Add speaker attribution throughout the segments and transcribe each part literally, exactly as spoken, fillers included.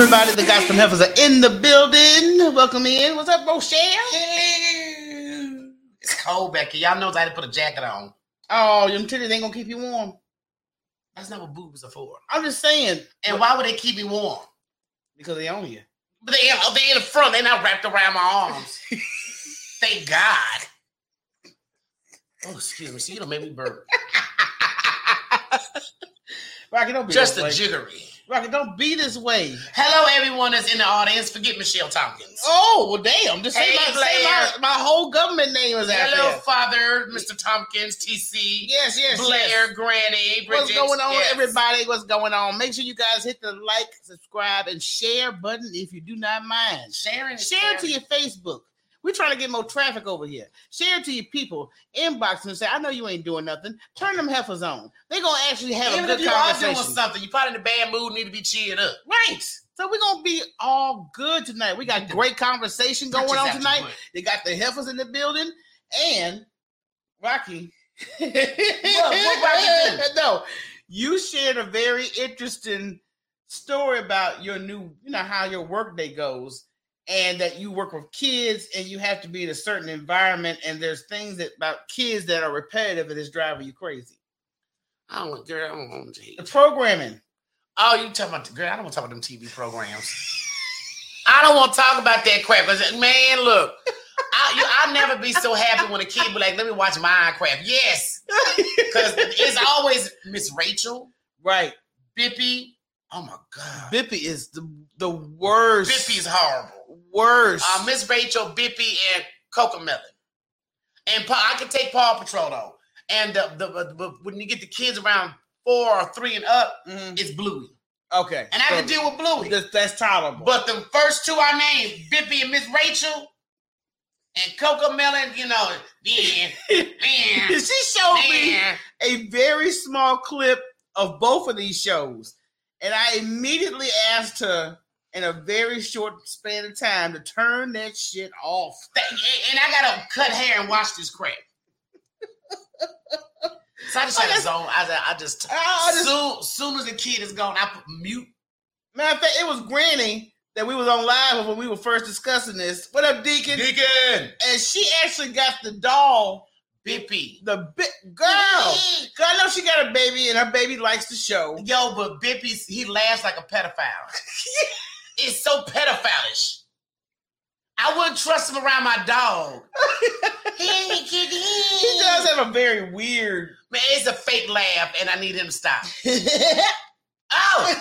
Speaker 1: everybody? The Got Some Heifers are in the building. Welcome in. What's up, Rochelle?
Speaker 2: Hello. It's cold back here. Y'all know I had to put a jacket on.
Speaker 1: Oh, them titties ain't gonna keep you warm.
Speaker 2: That's not what boobs are for.
Speaker 1: I'm just saying.
Speaker 2: And why would they keep me warm?
Speaker 1: Because they own you.
Speaker 2: But they they in the front. They're not wrapped around my arms. Thank God. Oh, excuse me. See, you don't make me burp.
Speaker 1: Rocky, don't be
Speaker 2: Just
Speaker 1: this
Speaker 2: a
Speaker 1: way.
Speaker 2: jiggery.
Speaker 1: Rocky, don't be this way.
Speaker 2: Hello, everyone that's in the audience. Forget Michelle Tompkins.
Speaker 1: Oh, well, damn. Just say,
Speaker 2: Hey,
Speaker 1: my, say my, my whole government name is out
Speaker 2: Hello,
Speaker 1: there.
Speaker 2: Father, Mister Tompkins, T C,
Speaker 1: Yes, yes,
Speaker 2: Blair,
Speaker 1: yes.
Speaker 2: Granny, Bridget.
Speaker 1: What's going on,
Speaker 2: yes.
Speaker 1: everybody? What's going on? Make sure you guys hit the like, subscribe, and share button if you do not mind.
Speaker 2: Sharing,
Speaker 1: Share it to your Facebook. We're trying to get more traffic over here. Share it to your people. Inbox them and say, I know you ain't doing nothing. Turn them heifers on. They're going to actually have
Speaker 2: Even
Speaker 1: a good
Speaker 2: if you are
Speaker 1: conversation.
Speaker 2: doing something, you probably in a bad mood, need to be cheered up.
Speaker 1: Right. So we're going to be all good tonight. We got great conversation going on tonight. They got the heifers in the building. And Rocky.
Speaker 2: What, what Rocky do?
Speaker 1: No, you shared a very interesting story about your new, you know, how your workday goes. And that you work with kids and you have to be in a certain environment. And there's things that about kids that are repetitive and it's driving you crazy.
Speaker 2: I don't want, girl, I don't want to
Speaker 1: The programming.
Speaker 2: Oh, you talking about the girl? I don't want to talk about them T V programs. I don't want to talk about that crap. Man, look, I, you, I'll never be so happy when a kid be like, let me watch Minecraft. Yes. Because it's always Miss Rachel.
Speaker 1: Right.
Speaker 2: Bippy. Oh, my God.
Speaker 1: Bippy is the, the worst.
Speaker 2: Bippy's horrible.
Speaker 1: Worst.
Speaker 2: Uh, Miss Rachel, Bippy, and Cocomelon. And Pa, I can take Paw Patrol, though. And the, the, the, the, when you get the kids around four or three and up, mm-hmm. it's Bluey.
Speaker 1: Okay.
Speaker 2: And I so, can deal with Bluey.
Speaker 1: That's, that's tolerable.
Speaker 2: But the first two I named, Bippy and Miss Rachel, and Cocomelon, you know, yeah, man.
Speaker 1: She showed
Speaker 2: man.
Speaker 1: me a very small clip of both of these shows. And I immediately asked her in a very short span of time to turn that shit off.
Speaker 2: And I gotta cut hair and watch this crap. So I just had a zone. I, I just, I just soon, soon as the kid is gone, I put mute.
Speaker 1: Matter of fact, it was Granny that we was on live when we were first discussing this. What up, Deacon?
Speaker 2: Deacon.
Speaker 1: And she actually got the doll.
Speaker 2: Bippy.
Speaker 1: The bit girl. Cause I know she got a baby and her baby likes the show.
Speaker 2: Yo, but Bippy's, he laughs like a pedophile. It's so pedophile-ish. I wouldn't trust him around my dog. Hey, kitty.
Speaker 1: He does have a very weird.
Speaker 2: Man, it's a fake laugh, and I need him to stop. Oh!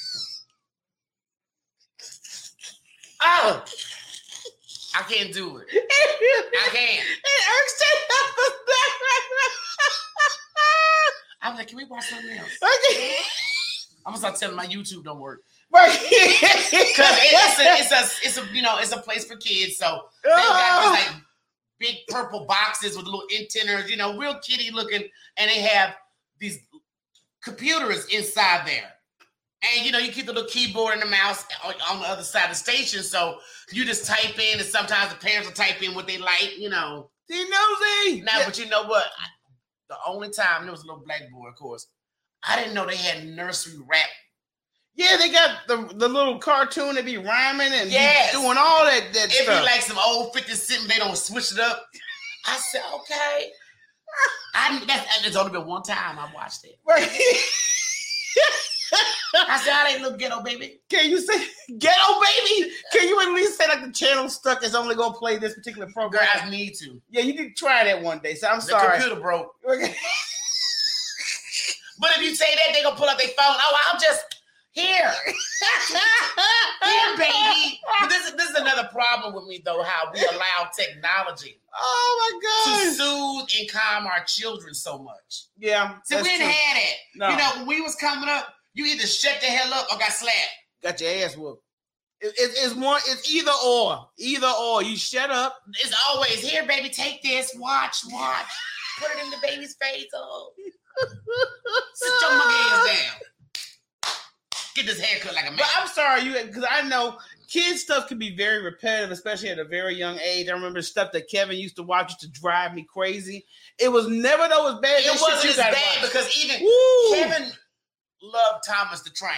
Speaker 2: Oh! I can't do it. I can't.
Speaker 1: It irks
Speaker 2: I'm like, can we watch something else?
Speaker 1: Okay.
Speaker 2: I'm gonna start telling my YouTube don't work.
Speaker 1: Right.
Speaker 2: Because it's a, it's a, it's a, you know, it's a place for kids. So they got these like big purple boxes with little antennas, you know, real kitty looking, and they have these computers inside there. And, you know, you keep the little keyboard and the mouse on, on the other side of the station. So you just type in, and sometimes the parents will type in what they like, you know.
Speaker 1: See, nosy.
Speaker 2: Now,
Speaker 1: Yeah.
Speaker 2: but you know what? I, the only time, there was a little black boy, of course. I didn't know they had nursery rap.
Speaker 1: Yeah, they got the, the little cartoon that be rhyming and
Speaker 2: yes.
Speaker 1: be doing all that, that
Speaker 2: if
Speaker 1: stuff.
Speaker 2: you like some old fifty cent, they don't switch it up. I said, okay. I that's, it's only been one time I watched it.
Speaker 1: Right.
Speaker 2: I said, I ain't little ghetto baby.
Speaker 1: Can you say ghetto baby? Can you at least say like the channel stuck is only gonna play this particular program?
Speaker 2: Girl, I need to.
Speaker 1: Yeah, you need to try that one day. So I'm
Speaker 2: the
Speaker 1: sorry.
Speaker 2: The computer broke.
Speaker 1: Okay.
Speaker 2: But if you say that, they gonna pull up their phone. Oh, I'm just here. Here, baby. But this is this is another problem with me though, how we allow technology
Speaker 1: oh my
Speaker 2: to
Speaker 1: god
Speaker 2: soothe and calm our children so much.
Speaker 1: Yeah.
Speaker 2: See, we didn't
Speaker 1: true.
Speaker 2: have it.
Speaker 1: No.
Speaker 2: You know, when we was coming up, you either shut the hell up or got slapped.
Speaker 1: Got your ass whooped. It, it, it's one. It's either or. Either or. You shut up.
Speaker 2: It's always here, baby. Take this. Watch. Watch. Put it in the baby's face. Oh. Sit your monkey ass down. Get this haircut like a man.
Speaker 1: But I'm sorry, you because I know kids stuff can be very repetitive, especially at a very young age. I remember stuff that Kevin used to watch used to drive me crazy. It was never though as bad.
Speaker 2: It
Speaker 1: as
Speaker 2: wasn't
Speaker 1: shit
Speaker 2: as
Speaker 1: you
Speaker 2: bad
Speaker 1: watch.
Speaker 2: because even
Speaker 1: Woo.
Speaker 2: Kevin loved Thomas the Train.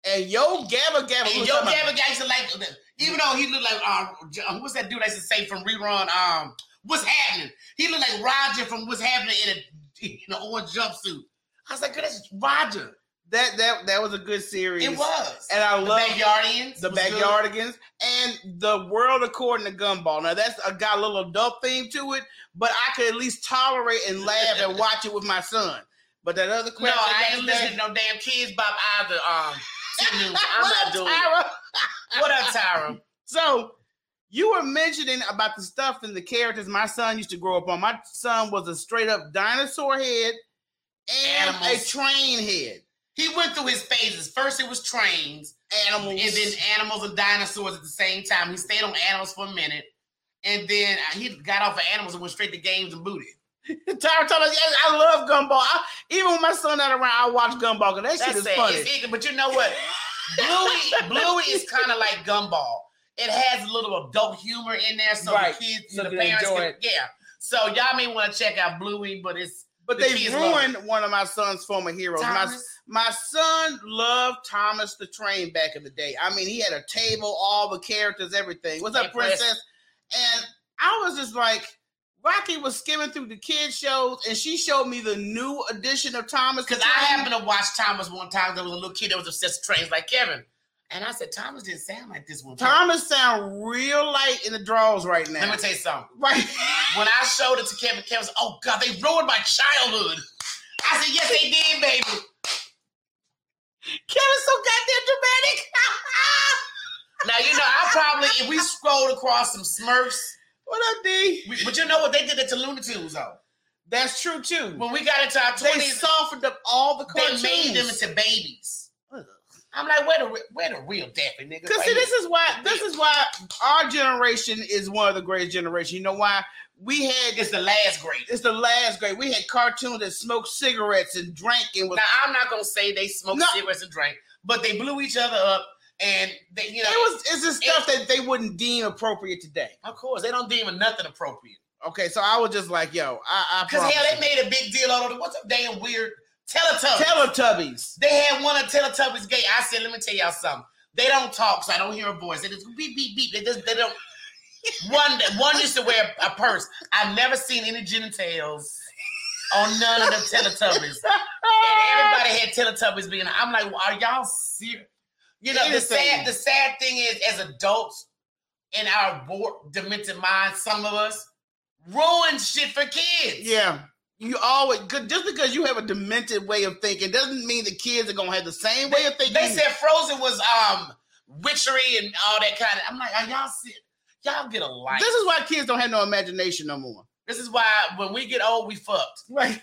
Speaker 1: And Yo Gabba Gabba.
Speaker 2: And Yo Gabba Gabba used to like, even though he looked like, um, what's that dude I used to say from Rerun, um, What's Happening? He looked like Roger from What's Happening in, a, in an orange jumpsuit. I was like, good, that's Roger.
Speaker 1: That that that was a good series.
Speaker 2: It was.
Speaker 1: And I love
Speaker 2: the Backyardigans.
Speaker 1: The Backyardigans. And The World According to Gumball. Now that's a, got a little adult theme to it, but I could at least tolerate and laugh and watch it with my son. But that other crap.
Speaker 2: No, I ain't listening to no damn Kids Bop either. Um, I'm not doing
Speaker 1: Tyra?
Speaker 2: it. What up, Tyra?
Speaker 1: So you were mentioning about the stuff and the characters my son used to grow up on. My son was a straight up dinosaur head and Animals. a train head.
Speaker 2: He went through his phases. First, it was trains,
Speaker 1: animals,
Speaker 2: and then animals and dinosaurs at the same time. He stayed on animals for a minute, and then he got off of animals and went straight to games and booty.
Speaker 1: Tyra told us, yes, I love Gumball. I, even when my son not around, I watch Gumball because that That's shit is
Speaker 2: it.
Speaker 1: funny.
Speaker 2: It's, but you know what? Bluey, Bluey is kind of like Gumball. It has a little adult humor in there, so right. the kids, so the parents, can, it. yeah. So y'all may want to check out Bluey, but it's.
Speaker 1: But the they ruined one of my son's former heroes. My, my son loved Thomas the Train back in the day. I mean, he had a table, all the characters, everything. What's up, hey, Princess? And I was just like, Rocky was skimming through the kids' shows, and she showed me the new edition of Thomas.
Speaker 2: Because I happened to watch Thomas one time. There was a little kid that was obsessed with trains like Kevin. And I said, Thomas didn't sound like this one.
Speaker 1: Thomas sound real light in the draws right now.
Speaker 2: Let me tell you something.
Speaker 1: Right.
Speaker 2: When I showed it to Kevin, Kevin said, oh, God, they ruined my childhood. I said, yes, they did, baby.
Speaker 1: Kevin's so goddamn dramatic.
Speaker 2: Now, you know, I probably, if we scrolled across some Smurfs.
Speaker 1: What up, D?
Speaker 2: We, but you know what? They did it to Looney Tunes, though.
Speaker 1: That's true, too.
Speaker 2: When we got into our twenties.
Speaker 1: They softened up all the cartoons.
Speaker 2: They made them into babies. I'm like, where the where the real Daffy niggas?
Speaker 1: Because see, this is why this is why our generation is one of the greatest generations. You know why? We had
Speaker 2: it's the last great.
Speaker 1: It's the last great. We had cartoons that smoked cigarettes and drank and was.
Speaker 2: Now I'm not gonna say they smoked no. cigarettes and drank, but they blew each other up and they, you know,
Speaker 1: it was it's the stuff it, that they wouldn't deem appropriate today.
Speaker 2: Of course, they don't deem nothing appropriate.
Speaker 1: Okay, so I was just like, yo, I
Speaker 2: because hell, they made a big deal out of it. What's a damn weird. Teletubbies.
Speaker 1: Teletubbies.
Speaker 2: They had one of Teletubbies gay. I said, let me tell y'all something. They don't talk, so I don't hear a voice. They just beep, beep, beep. They just, they don't. one, one used to wear a purse. I've never seen any genitals on none of the Teletubbies. And everybody had Teletubbies being, I'm like, well, are y'all serious? You know, the sad, the sad thing is, as adults, in our warped, demented minds, some of us ruin shit for kids.
Speaker 1: Yeah. You always good just because you have a demented way of thinking doesn't mean the kids are gonna have the same way of thinking.
Speaker 2: They said Frozen was um witchery and all that kind of. I'm like, are y'all see, y'all get a life.
Speaker 1: This is why kids don't have no imagination no more.
Speaker 2: This is why when we get old, we fucked.
Speaker 1: Right.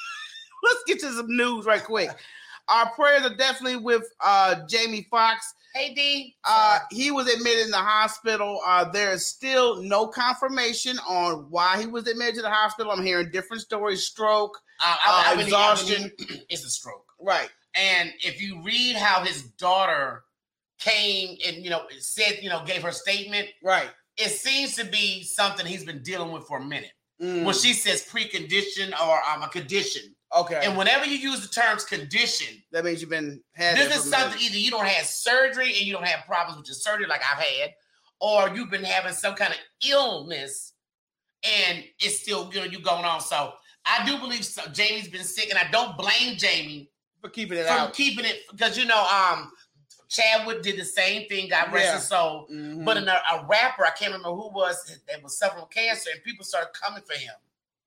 Speaker 1: Let's get to some news right quick. Our prayers are definitely with uh, Jamie Foxx.
Speaker 2: Hey, D.
Speaker 1: Uh, he was admitted in the hospital. Uh, there is still no confirmation on why he was admitted to the hospital. I'm hearing different stories. Stroke, uh, I, I, I exhaustion.
Speaker 2: Believe, it's a stroke.
Speaker 1: Right.
Speaker 2: And if you read how his daughter came and, you know, said, you know, gave her statement.
Speaker 1: Right.
Speaker 2: It seems to be something he's been dealing with for a minute.
Speaker 1: Mm.
Speaker 2: When she says precondition or um, a condition.
Speaker 1: Okay.
Speaker 2: And whenever you use the terms condition,
Speaker 1: that means you've been had.
Speaker 2: This is something either you don't have surgery and you don't have problems with your surgery like I've had, or you've been having some kind of illness and it's still, you know, you going on. So I do believe so, Jamie's been sick, and I don't blame Jamie
Speaker 1: for keeping it
Speaker 2: for
Speaker 1: out.
Speaker 2: keeping it because you know, um, Chadwick did the same thing. God rest
Speaker 1: yeah.
Speaker 2: his soul.
Speaker 1: Mm-hmm.
Speaker 2: But in a, a rapper, I can't remember who was that was suffering from cancer, and people started coming for him.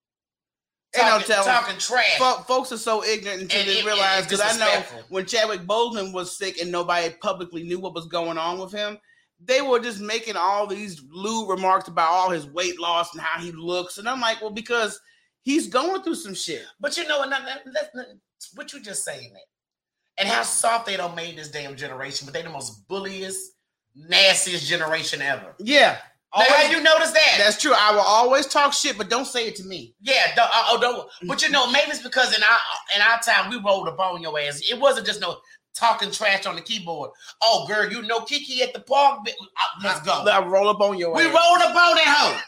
Speaker 2: Talking, talking trash.
Speaker 1: F- folks are so ignorant until
Speaker 2: and
Speaker 1: they
Speaker 2: it,
Speaker 1: realize, because I know when Chadwick Boseman was sick and nobody publicly knew what was going on with him, they were just making all these lewd remarks about all his weight loss and how he looks. And I'm like, well, because he's going through some shit.
Speaker 2: But you know what? What you just saying that? And how soft they don't make this damn generation, but they the most bulliest, nastiest generation ever.
Speaker 1: Yeah.
Speaker 2: Now, have you noticed that?
Speaker 1: That's true. I will always talk shit, but don't say it to me.
Speaker 2: Yeah, don't, uh, oh, don't. But you know, maybe it's because in our in our time we rolled up on your ass. It wasn't just no talking trash on the keyboard. Oh, girl, you know Kiki at the park. Let's go.
Speaker 1: I roll up on your
Speaker 2: we
Speaker 1: ass.
Speaker 2: We rolled up on that hoe.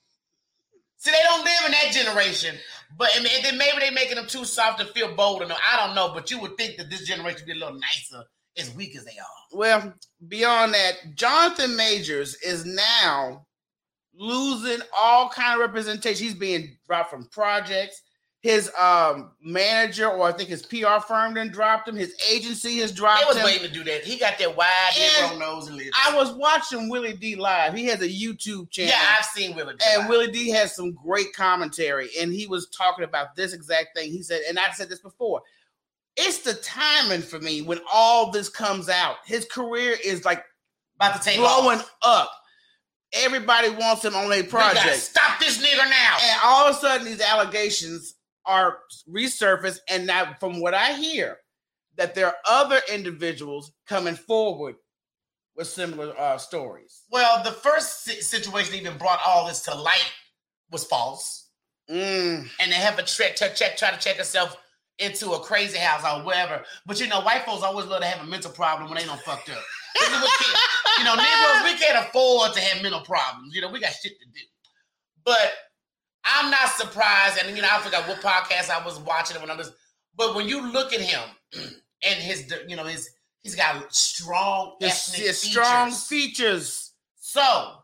Speaker 2: See, they don't live in that generation. But and then maybe they're making them too soft to feel bold enough. I don't know, but you would think that this generation would be a little nicer as weak as they are.
Speaker 1: Well, beyond that, Jonathan Majors is now losing all kind of representation. He's being dropped from projects. His um, manager, or I think his P R firm, then dropped him. His agency has dropped him.
Speaker 2: They was
Speaker 1: him.
Speaker 2: waiting to do that. He got that wide and nose and lips.
Speaker 1: I was watching Willie D live. He has a YouTube channel.
Speaker 2: Yeah, I've seen Willie D.
Speaker 1: And
Speaker 2: live.
Speaker 1: Willie D has some great commentary, and he was talking about this exact thing. He said, and I've said this before, it's the timing for me when all this comes out. His career is like
Speaker 2: about to take
Speaker 1: blowing
Speaker 2: off.
Speaker 1: up. Everybody wants him on their project.
Speaker 2: We gotta stop this nigga now.
Speaker 1: And all of a sudden, these allegations are resurfaced, and now, from what I hear, that there are other individuals coming forward with similar uh, stories.
Speaker 2: Well, the first situation even brought all this to light was false,
Speaker 1: mm.
Speaker 2: and they have a check, check, check, try to check herself into a crazy house or whatever. But you know, white folks always love to have a mental problem when they don't fucked up. This is what kids, you know, Negroes, we can't afford to have mental problems. You know, we got shit to do. But I'm not surprised, and you know, I forgot what podcast I was watching when I was. But when you look at him and his, you know, his, he's got strong
Speaker 1: his,
Speaker 2: ethnic
Speaker 1: his
Speaker 2: features.
Speaker 1: strong features.
Speaker 2: So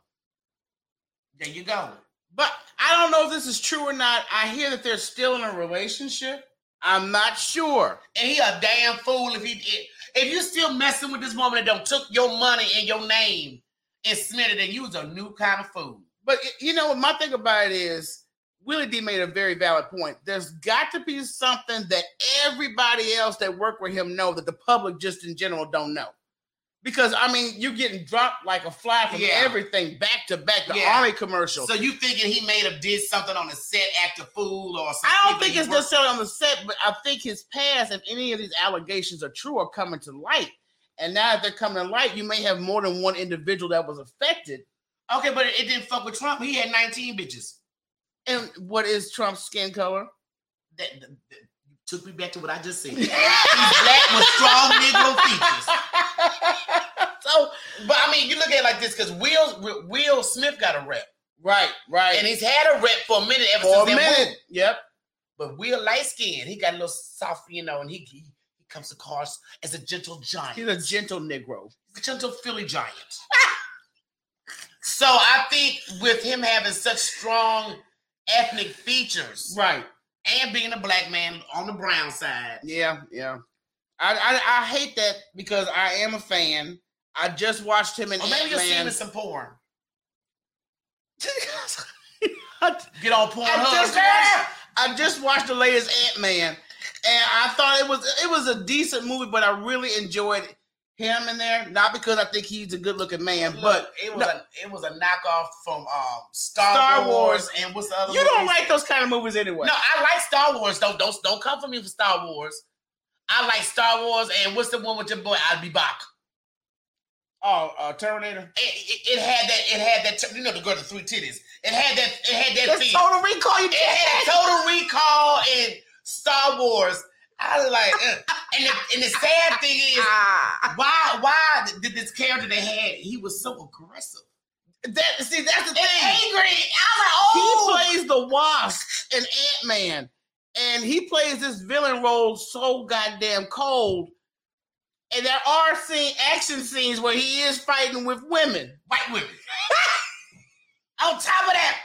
Speaker 2: there you go.
Speaker 1: But I don't know if this is true or not. I hear that they're still in a relationship. I'm not sure.
Speaker 2: And he a damn fool if he if you still messing with this woman that don't took your money and your name and smeared it, and you was a new kind of fool.
Speaker 1: But you know what my thing about it is, Willie D made a very valid point. There's got to be something that everybody else that worked with him know that the public just in general don't know. Because, I mean, you're getting dropped like a fly from
Speaker 2: yeah.
Speaker 1: everything back to back. The
Speaker 2: yeah.
Speaker 1: Army commercial.
Speaker 2: So you thinking he may have did something on the set, act a fool or something?
Speaker 1: I don't think it's necessarily on the set, but I think his past, if any of these allegations are true, are coming to light. And now that they're coming to light, you may have more than one individual that was affected.
Speaker 2: Okay, but it didn't fuck with Trump. He had nineteen bitches.
Speaker 1: And what is Trump's skin color?
Speaker 2: That, that, that took me back to what I just said. He's black with strong Negro features. So, but I mean, you look at it like this, because Will Will Smith got a rep.
Speaker 1: Right, right.
Speaker 2: And he's had a rep for a minute ever
Speaker 1: for
Speaker 2: since
Speaker 1: a
Speaker 2: that
Speaker 1: minute.
Speaker 2: Move.
Speaker 1: Yep.
Speaker 2: But Will light skinned. He got a little soft, you know, and he, he he comes across as a gentle giant.
Speaker 1: He's a gentle Negro.
Speaker 2: He's a gentle Philly giant. So I think with him having such strong ethnic features,
Speaker 1: right,
Speaker 2: and being a black man on the brown side,
Speaker 1: yeah, yeah, I I, I hate that because I am a fan. I just watched him in.
Speaker 2: Or maybe
Speaker 1: Ant-Man.
Speaker 2: you're seeing some porn.
Speaker 1: I,
Speaker 2: Get on porn.
Speaker 1: I just, watched, I just watched the latest Ant-Man, and I thought it was it was a decent movie, but I really enjoyed him in there. Not because I think he's a good-looking man, Look, but
Speaker 2: it was no, a it was a knockoff from um, Star,
Speaker 1: Star Wars.
Speaker 2: Wars and what's the other?
Speaker 1: You don't like those kind of movies anyway.
Speaker 2: No, I like Star Wars. Don't don't don't come for me for Star Wars. I like Star Wars, and what's the one with your boy? I'll be back.
Speaker 1: Oh, uh, Terminator.
Speaker 2: It, it, it had that. It had that. You know the girl with the three titties. It had that. It had that.
Speaker 1: That's Total Recall. You
Speaker 2: it had Total Recall and Star Wars. I was like, uh. and the, and the sad thing is, why why did this character they had? He was so aggressive.
Speaker 1: That see, that's the thing.
Speaker 2: Angry. I was like, oh.
Speaker 1: He plays the Wasp in Ant-Man, and he plays this villain role so goddamn cold. And there are scene, action scenes where he is fighting with women.
Speaker 2: White women. On top of that,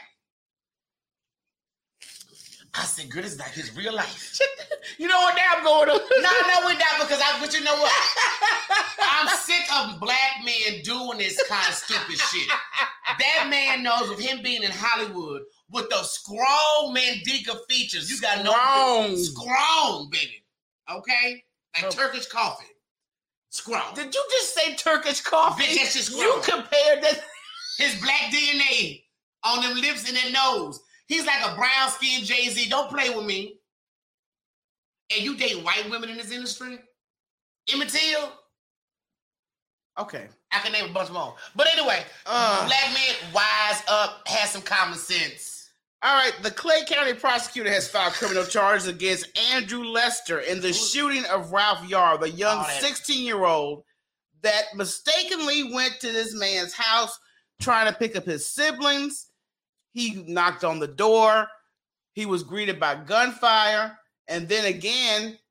Speaker 2: I said, good, it's like his real life.
Speaker 1: You know what? Now I'm going to.
Speaker 2: No, no, we're not, because I, but you know what? I'm sick of black men doing this kind of stupid shit. That man knows, with him being in Hollywood, with those strong Mandinka features, you got no strong, baby. Okay? Like oh. Turkish coffee. Scrum.
Speaker 1: Did you just say Turkish coffee?
Speaker 2: Bitch, that's just
Speaker 1: you compared that.
Speaker 2: His black D N A on them lips and that nose. He's like a brown skinned Jay-Z. Don't play with me. And you date white women in this industry? Emmett Till?
Speaker 1: Okay.
Speaker 2: I can name a bunch more. But anyway, uh, black men, wise up, has some common sense.
Speaker 1: All right, the Clay County prosecutor has filed criminal charges against Andrew Lester in the shooting of Ralph Yarr, the young sixteen-year-old that mistakenly went to this man's house trying to pick up his siblings. He knocked on the door. He was greeted by gunfire. And then again,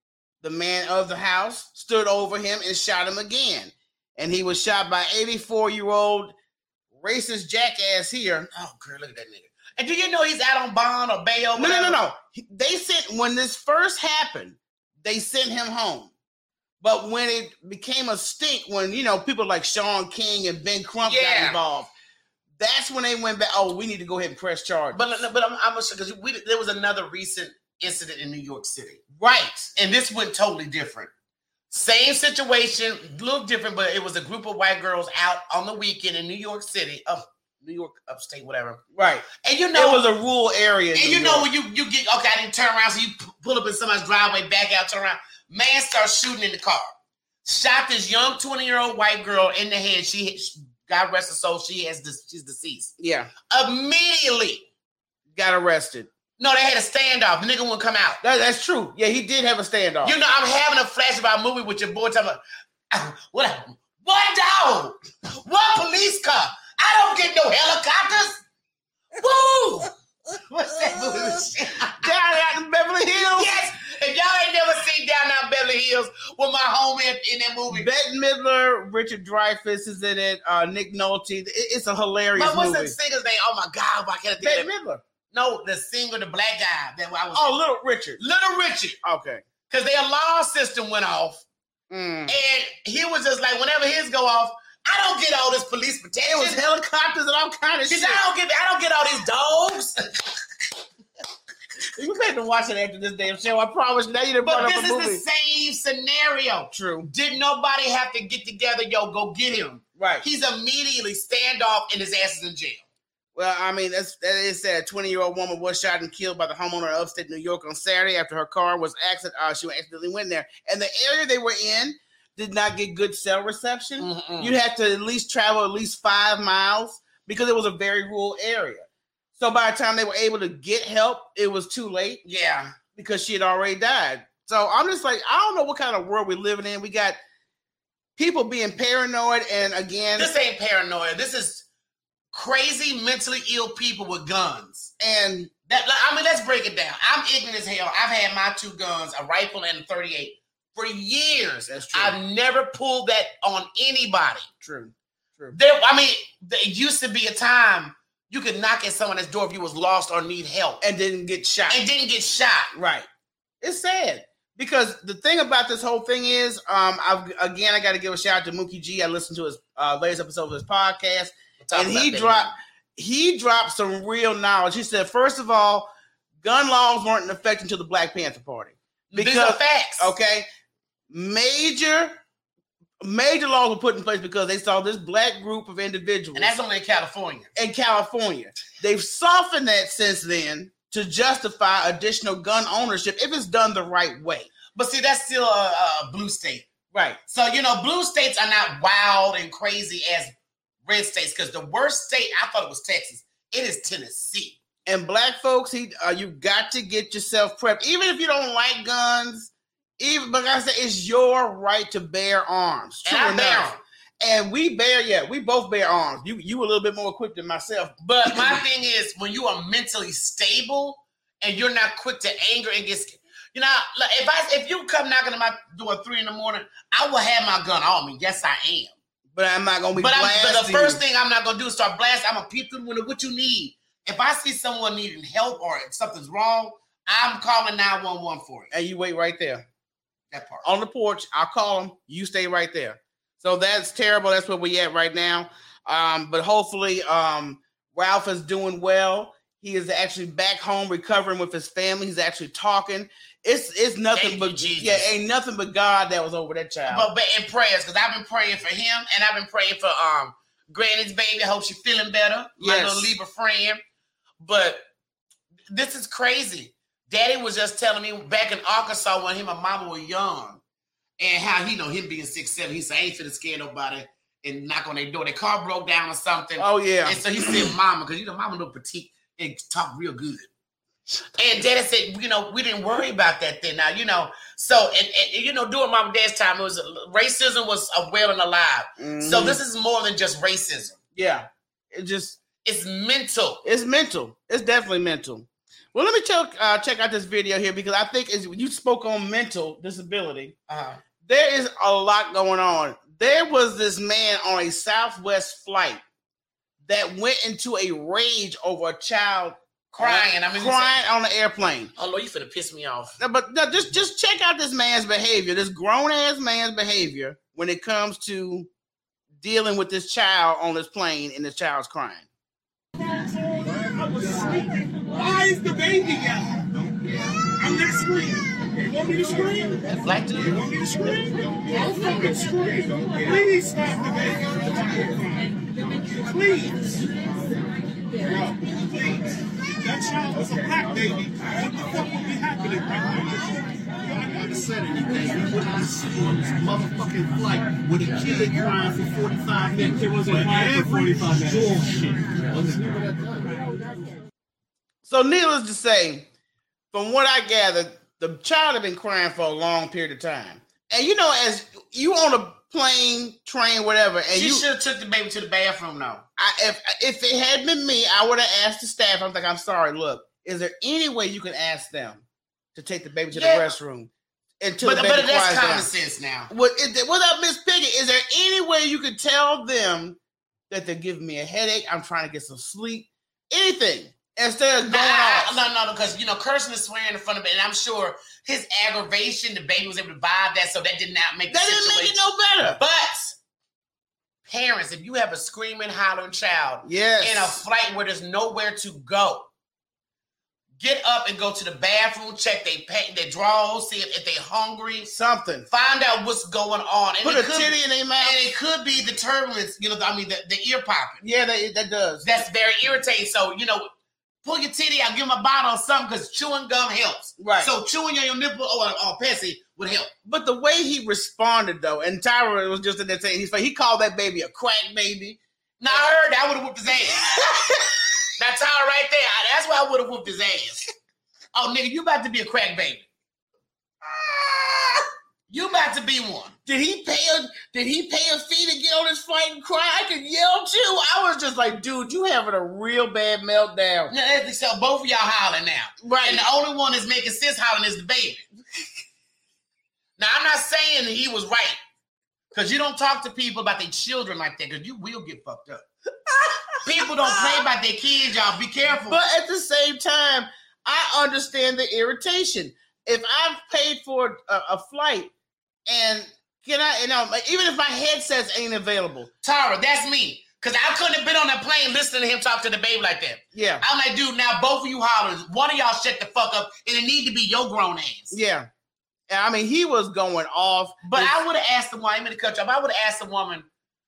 Speaker 1: the man of the house, stood over him and shot him again. And he was shot by eighty-four-year-old racist jackass here.
Speaker 2: Oh, girl, look at that nigga. And do you know he's out on bond or bail?
Speaker 1: No, no, no, no. They sent, when this first happened, they sent him home. But when it became a stink, when, you know, people like Sean King and Ben Crump
Speaker 2: Yeah.
Speaker 1: got involved, that's when they went back, oh, we need to go ahead and press charges.
Speaker 2: But but I'm, I'm because we there was another recent incident in New York City.
Speaker 1: Right.
Speaker 2: And this went totally different. Same situation, a little different, but it was a group of white girls out on the weekend in New York City, up New York, upstate, whatever.
Speaker 1: Right.
Speaker 2: And you know,
Speaker 1: it was a rural area.
Speaker 2: And you know when you, you get, okay, I didn't turn around, so you pull up in somebody's driveway, back out, turn around. Man starts shooting in the car. Shot this young twenty-year-old white girl in the head. She, God rest her soul, she has this, she's deceased.
Speaker 1: Yeah.
Speaker 2: Immediately.
Speaker 1: Got arrested.
Speaker 2: No, they had a standoff. The nigga wouldn't come out.
Speaker 1: That, that's true. Yeah, he did have a standoff.
Speaker 2: You know, I'm having a flash about a movie with your boy talking about, what, what dog? What police car? I don't get no helicopters. Woo! What's that movie?
Speaker 1: Down out in Beverly Hills?
Speaker 2: Yes. If y'all ain't never seen Down Out in Beverly Hills with my homie in that movie.
Speaker 1: Bette Midler, Richard Dreyfuss is in it, uh, Nick Nolte. It, it's a hilarious
Speaker 2: but what's
Speaker 1: movie.
Speaker 2: What's the singer's name? Oh my God, I can't think
Speaker 1: Bette
Speaker 2: of it.
Speaker 1: Midler.
Speaker 2: No, the singer, the black guy. That I was.
Speaker 1: Oh, Little Richard.
Speaker 2: Little Richard.
Speaker 1: Okay.
Speaker 2: Because their alarm system went off.
Speaker 1: Mm.
Speaker 2: And he was just like, whenever his go off, I don't get all this police protection.
Speaker 1: It was helicopters and all kind of shit.
Speaker 2: I don't get, I don't get all these dogs.
Speaker 1: You had to watch it after this damn show. I promise. Now you done brought
Speaker 2: But
Speaker 1: up
Speaker 2: this
Speaker 1: a
Speaker 2: is
Speaker 1: movie.
Speaker 2: the same scenario.
Speaker 1: True.
Speaker 2: Did nobody have to get together? Yo, go get him.
Speaker 1: Right.
Speaker 2: He's immediately standoff and his ass is in jail.
Speaker 1: Well, I mean, that's, that is sad. A twenty-year-old woman was shot and killed by the homeowner of upstate New York on Saturday after her car was accident. Uh, she accidentally went there. And the area they were in did not get good cell reception.
Speaker 2: Mm-mm.
Speaker 1: You'd have to at least travel at least five miles because it was a very rural area. So by the time they were able to get help, it was too late.
Speaker 2: Yeah.
Speaker 1: Because she had already died. So I'm just like, I don't know what kind of world we're living in. We got people being paranoid, and again,
Speaker 2: This ain't paranoia. This is crazy, mentally ill people with guns.
Speaker 1: and
Speaker 2: That I mean, let's break it down. I'm ignorant as hell. I've had my two guns, a rifle and a thirty-eight, for years.
Speaker 1: That's true.
Speaker 2: I've never pulled that on anybody.
Speaker 1: True, true.
Speaker 2: There, I mean, there used to be a time you could knock at someone's door if you was lost or need help
Speaker 1: And didn't get shot.
Speaker 2: and didn't get shot.
Speaker 1: Right. It's sad because the thing about this whole thing is, um, I've again I got to give a shout out to Mookie G. I listened to his uh, latest episode of his podcast,
Speaker 2: We'll talk
Speaker 1: and
Speaker 2: about
Speaker 1: he
Speaker 2: that.
Speaker 1: dropped he dropped some real knowledge. He said, first of all, gun laws weren't in effect until the Black Panther Party.
Speaker 2: These are facts.
Speaker 1: Okay, major major laws were put in place because they saw this black group of individuals,
Speaker 2: And that's only in California.
Speaker 1: in California. They've softened that since then to justify additional gun ownership if it's done the right way.
Speaker 2: But see, that's still a, a blue state.
Speaker 1: Right.
Speaker 2: So, you know, blue states are not wild and crazy as red states, because the worst state, I thought it was Texas. It is Tennessee.
Speaker 1: And black folks, he, uh, you got to get yourself prepped. Even if you don't like guns, even, but like I said, it's your right to bear arms.
Speaker 2: And
Speaker 1: True
Speaker 2: I bear
Speaker 1: enough.
Speaker 2: them.
Speaker 1: And we bear, yeah, we both bear arms. You you a little bit more equipped than myself.
Speaker 2: But my thing is, when you are mentally stable and you're not quick to anger and get scared, you know, like if I if you come knocking on my door at three in the morning, I will have my gun on me. Yes, I am.
Speaker 1: But I'm not gonna be
Speaker 2: But, I'm,
Speaker 1: blasting
Speaker 2: but the first
Speaker 1: you.
Speaker 2: thing I'm not gonna do is start blasting. I'm gonna peep through the window. What you need? If I see someone needing help or if something's wrong, I'm calling nine one one for it.
Speaker 1: And you wait right there.
Speaker 2: That part.
Speaker 1: On the porch, I'll call them. You stay right there. So that's terrible. That's where we at right now. Um, but hopefully, um, Ralph is doing well. He is actually back home recovering with his family. He's actually talking. It's it's nothing
Speaker 2: Thank
Speaker 1: but
Speaker 2: you, Jesus.
Speaker 1: yeah, ain't nothing but God that was over that child.
Speaker 2: But, but in prayers, because I've been praying for him and I've been praying for um Granny's baby. I hope she's feeling better. My
Speaker 1: Yes.
Speaker 2: little Libra friend. But this is crazy. Daddy was just telling me back in Arkansas when him and mama were young, and how he know him being six seven. He said, I ain't finna scare nobody and knock on their door. Their car broke down or something.
Speaker 1: oh yeah,
Speaker 2: And so he said, Mama, because you know, Mama little petite and talk real good. And Daddy said, you know, we didn't worry about that then. Now, you know, so and, and you know, during Mom and Dad's time, it was racism was a well and alive. So
Speaker 1: Mhm.
Speaker 2: this is more than just racism.
Speaker 1: yeah, it just
Speaker 2: It's mental.
Speaker 1: it's mental. It's definitely mental. Well, let me check uh, check out this video here because I think as you spoke on mental disability, uh-huh. there is a lot going on. There was this man on a Southwest flight that went into a rage over a child
Speaker 2: crying. I mean,
Speaker 1: crying on the airplane.
Speaker 2: Oh Lord, you finna piss me off.
Speaker 1: No, but no, just just check out this man's behavior, this grown ass man's behavior when it comes to dealing with this child on this plane and the child's crying.
Speaker 3: I was sleeping. Why is the baby out? I'm not screaming. You want me to scream?
Speaker 2: Like to
Speaker 3: You want me to scream? Don't fucking scream. Please stop the baby. Please. No, please. If that child was a black baby, what the fuck would be happening right now?
Speaker 4: I never said anything. We wouldn't be sitting on this motherfucking flight with a kid crying for forty-five minutes.
Speaker 3: It wasn't crying for forty-five
Speaker 4: minutes.
Speaker 1: So needless to say, from what I gathered, the child had been crying for a long period of time. And you know, as you on a plane, train, whatever, and
Speaker 2: she
Speaker 1: you
Speaker 2: should have took the baby to the bathroom though.
Speaker 1: I, if if it had been me, I would have asked the staff. I'm like, I'm sorry, look, is there any way you can ask them to take the baby to
Speaker 2: yeah.
Speaker 1: the restroom? Until
Speaker 2: but
Speaker 1: the baby
Speaker 2: but that's common
Speaker 1: down.
Speaker 2: sense now.
Speaker 1: What, is, without Miss Pickett, is there any way you could tell them that they're giving me a headache? I'm trying to get some sleep. Anything. Instead of going
Speaker 2: nah,
Speaker 1: off.
Speaker 2: No, no, because, you know, cursing and swearing in front of it, and I'm sure his aggravation, the baby was able to vibe that, so that did not make the
Speaker 1: That didn't
Speaker 2: situation.
Speaker 1: make it no better.
Speaker 2: But parents, if you have a screaming, hollering child
Speaker 1: yes.
Speaker 2: in a flight where there's nowhere to go, get up and go to the bathroom, check their pa- their drawers, see if, if they're hungry.
Speaker 1: Something.
Speaker 2: Find out what's going on. And
Speaker 1: Put
Speaker 2: it
Speaker 1: a
Speaker 2: could,
Speaker 1: titty in their mouth.
Speaker 2: And it could be the turbulence, you know, I mean, the, the ear popping.
Speaker 1: Yeah, that, that does.
Speaker 2: That's very irritating. So, you know, pull your titty out, give him a bottle or something, because chewing gum helps.
Speaker 1: Right.
Speaker 2: So chewing on your nipple or, or Pepsi would help.
Speaker 1: But the way he responded, though, and Tyra was just in there saying, he's like, he called that baby a crack baby.
Speaker 2: Now, I heard that. I would have whooped his ass. Now, Tyra right there, that's why I would have whooped his ass. Oh, nigga, you about to be a crack baby. You about to be one.
Speaker 1: Did he pay a Did he pay a fee to get on this flight and cry? I could yell too. I was just like, dude, you having a real bad meltdown.
Speaker 2: Now, so both of y'all hollering now.
Speaker 1: Right.
Speaker 2: And the only one that's making sense hollering is the baby. Now, I'm not saying that he was right. Because you don't talk to people about their children like that, because you will get fucked up. People don't play about their kids, y'all. Be careful.
Speaker 1: But at the same time, I understand the irritation. If I've paid for a, a flight and can I, you know, even if my headsets ain't available.
Speaker 2: Tara, that's me. Because I couldn't have been on that plane listening to him talk to the baby like that.
Speaker 1: Yeah.
Speaker 2: I'm like, dude, now both of you hollers, one of y'all shut the fuck up, and it need to be your grown ass.
Speaker 1: Yeah. And I mean, he was going off.
Speaker 2: But I would have asked the woman, I'm in the country, I would have asked the woman,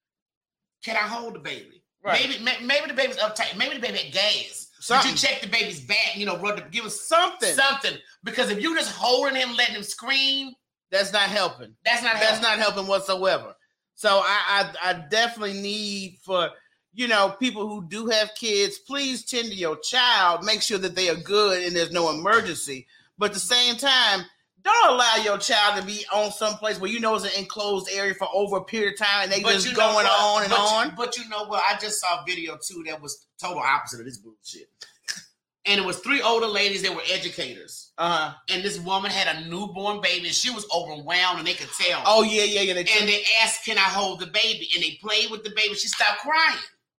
Speaker 2: can I hold the baby? Right. Maybe maybe the baby's uptight. Maybe the baby had gas. Something. But you check the baby's back, you know, run the, give him something. Something. Because if you just holding him, letting him scream,
Speaker 1: that's not helping.
Speaker 2: That's not helping.
Speaker 1: That's not helping whatsoever. So I, I I definitely need for, you know, people who do have kids, please tend to your child. Make sure that they are good and there's no emergency. But at the same time, don't allow your child to be on some place where you know it's an enclosed area for over a period of time and they but just you know going what? on and
Speaker 2: but
Speaker 1: on.
Speaker 2: You, but you know what? I just saw a video too that was total opposite of this bullshit. And it was three older ladies that were educators. Uh-huh. And this woman had a newborn baby and she was overwhelmed and they could tell.
Speaker 1: Oh, yeah, yeah, yeah. They
Speaker 2: and they asked, can I hold the baby? And they played with the baby. She stopped crying.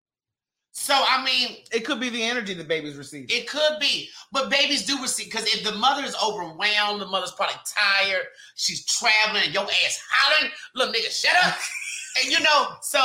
Speaker 2: So, I mean.
Speaker 1: It could be the energy the baby's receiving.
Speaker 2: It could be. But babies do receive. Because if the mother is overwhelmed, the mother's probably tired. She's traveling and your ass hollering. Look, nigga, shut up. And, you know, so.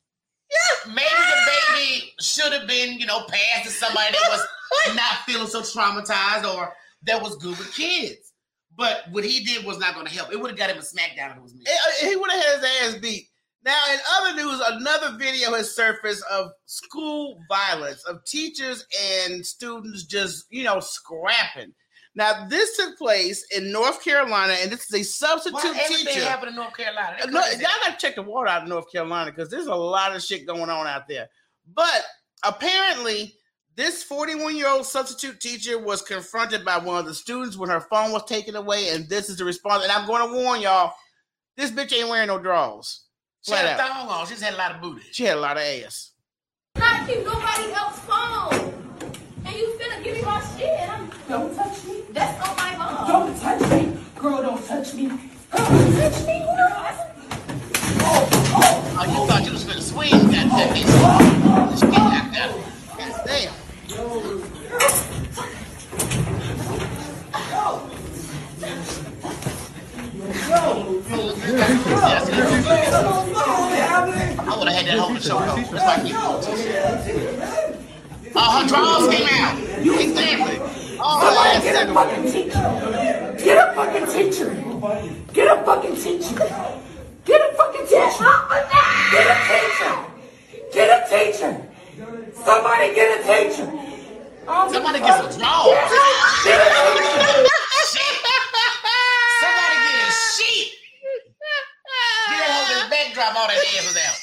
Speaker 2: Yeah, maybe the baby should have been, you know, passed to somebody that was not feeling so traumatized or that was good with kids. But what he did was not going to help. It would have got him a smackdown if it was me.
Speaker 1: He would have had his ass beat. Now, in other news, another video has surfaced of school violence, of teachers and students just, you know, scrapping. Now, this took place in North Carolina, and this is a substitute
Speaker 2: Why everything
Speaker 1: teacher.
Speaker 2: happened in North Carolina?
Speaker 1: No, y'all got to check the water out in North Carolina because there's a lot of shit going on out there. But apparently, this forty-one-year-old substitute teacher was confronted by one of the students when her phone was taken away, and this is the response. And I'm going to warn y'all, this bitch ain't wearing no drawers.
Speaker 2: She had a thong on. She just had a lot of booty.
Speaker 1: She had a lot of ass.
Speaker 5: Not keep nobody else's phone. And you finna give me my shit. I'm Don't touch me. That's not my mom. Don't touch me. Girl, don't touch me. Girl, don't touch me. Girl. Oh, oh,
Speaker 2: oh, you thought you was gonna swing. God damn. God damn. I would have had that whole show though. That's why I keep going. Oh, her drawers came out. Exactly. Oh,
Speaker 5: somebody get a fucking teacher. Get a fucking teacher. Get a fucking teacher. Get a fucking teacher. Get a teacher. Get a teacher. Somebody get a teacher.
Speaker 2: Somebody get some drawers.
Speaker 5: Get a teacher.
Speaker 2: Somebody get a sheet. Get that whole backdrop, all that ass was out.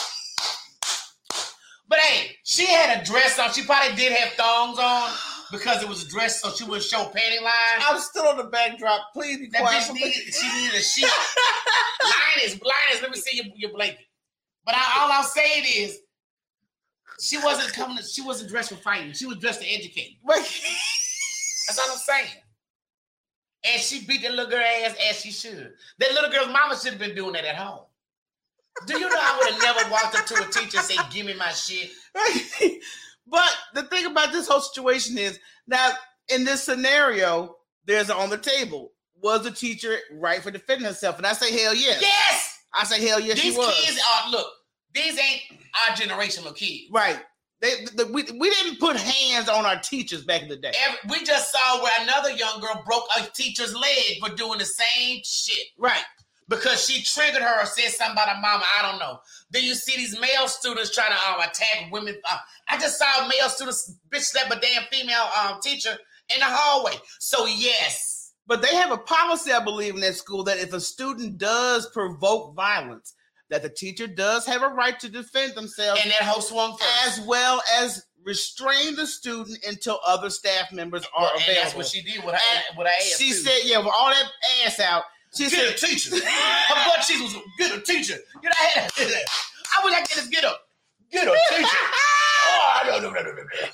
Speaker 2: But hey, she had a dress on. She probably did have thongs on because it was a dress, so she wouldn't show panty line.
Speaker 1: I'm still on the backdrop. Please be
Speaker 2: that
Speaker 1: quiet.
Speaker 2: Bitch needed, she needed a sheet. Linus, Linus, let me see your, your blanket. But I, all I'm saying is, she wasn't coming. To, she wasn't dressed for fighting. She was dressed to educate. That's all I'm saying. And she beat that little girl ass as she should. That little girl's mama should have been doing that at home. Do you know I would have never walked up to a teacher and say, give me my shit?
Speaker 1: But the thing about this whole situation is, now, in this scenario, there's on the table, was the teacher right for defending herself? And I say, hell yes.
Speaker 2: Yes!
Speaker 1: I say, hell yes,
Speaker 2: these
Speaker 1: she was.
Speaker 2: These kids are, look, these ain't our generational kids.
Speaker 1: Right. They, the, we, we didn't put hands on our teachers back in the day.
Speaker 2: Every, we just saw where another young girl broke a teacher's leg for doing the same shit.
Speaker 1: Right.
Speaker 2: Because she triggered her or said something about her mama. I don't know. Then you see these male students trying to um, attack women. Uh, I just saw male students bitch slap a damn female um, teacher in the hallway. So, yes.
Speaker 1: But they have a policy, I believe, in that school that if a student does provoke violence, that the teacher does have a right to defend themselves.
Speaker 2: And that whole swung first.
Speaker 1: As well as restrain the student until other staff members are
Speaker 2: well,
Speaker 1: available.
Speaker 2: And that's what she did with her, with her ass,
Speaker 1: She
Speaker 2: too.
Speaker 1: said, yeah, with all that ass out, she
Speaker 2: get
Speaker 1: said,
Speaker 2: a teacher. Her butt cheeks was get a teacher. Get a head. I wish I could just get a get a teacher. Oh, I don't know. Get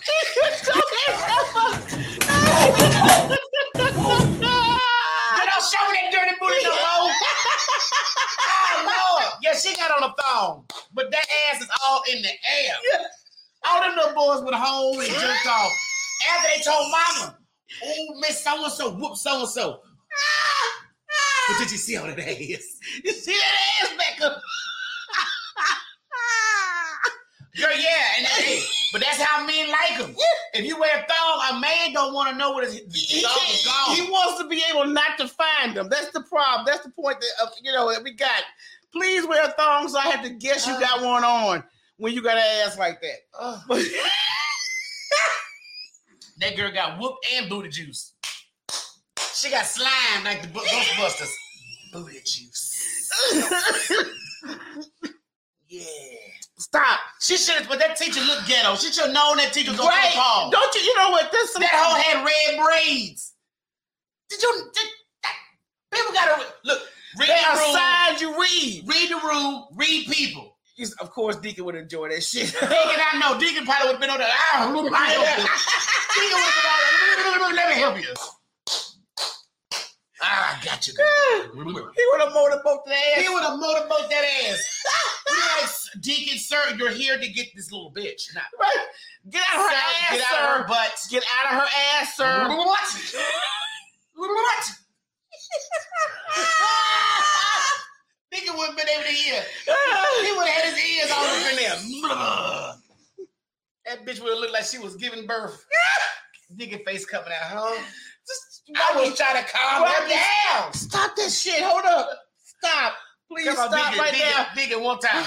Speaker 2: on, show me that dirty booty no more. Oh Lord. Yeah, she got on a thong, but that ass is all in the air. All them little boys with holes and jerked off. After they told mama, oh, Miss So-and-so, whoop so-and-so. But did you see all that ass? You see that ass back up? Girl, yeah, and hey, but that's how men like them. If you wear a thong, a man don't want to know what his thong is gone.
Speaker 1: He wants to be able not to find them. That's the problem. That's the point that uh, you know that we got. Please wear a thong so I have to guess you got one on when you got an ass like that. Uh, but
Speaker 2: that girl got whooped and booty juice. She got slime like the Ghostbusters. Booty juice. Yeah.
Speaker 1: Stop.
Speaker 2: She should have, but that teacher looked ghetto. She should have known that teacher was going
Speaker 1: right.
Speaker 2: to call.
Speaker 1: Don't you, you know what? This
Speaker 2: that hoe had red braids. Did you, did, that, people got to, look, read
Speaker 1: they
Speaker 2: the room.
Speaker 1: Aside you read.
Speaker 2: Read the room, read people.
Speaker 1: He's, of course, Deacon would enjoy that shit.
Speaker 2: Deacon, I know. Deacon probably would have been on the, ah, let me help you. Deacon would have been on the, let me help you. Ah, I got you.
Speaker 1: He would have motorboat that ass.
Speaker 2: He would have motorboat that ass. You know, like, Deacon, sir, you're here to get this little bitch. Now,
Speaker 1: right. Get out of her ass,
Speaker 2: Get out
Speaker 1: sir.
Speaker 2: of her butt.
Speaker 1: Get out of her ass, sir.
Speaker 2: What? What? Deacon wouldn't have been able to hear. He would have had his ears all up in there. That bitch would have looked like she was giving birth. Deacon face coming out, huh? Just, I was trying to calm her down.
Speaker 1: Stop that shit. Hold up. Stop. Please
Speaker 2: Come on,
Speaker 1: stop
Speaker 2: Deacon,
Speaker 1: right
Speaker 2: Deacon,
Speaker 1: now.
Speaker 2: Deacon one time.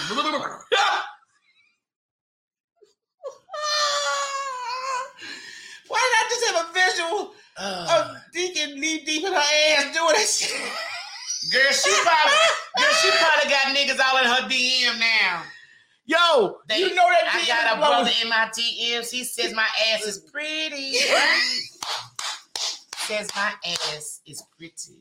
Speaker 1: Why not just have a visual uh, of Deacon knee deep in her ass doing that shit?
Speaker 2: Girl, she probably, girl, she probably got niggas all in her D M now.
Speaker 1: Yo,
Speaker 2: they,
Speaker 1: you know that
Speaker 2: I
Speaker 1: D M
Speaker 2: got a
Speaker 1: blows.
Speaker 2: brother in my D Ms. He says my ass is pretty. Says my ass is pretty.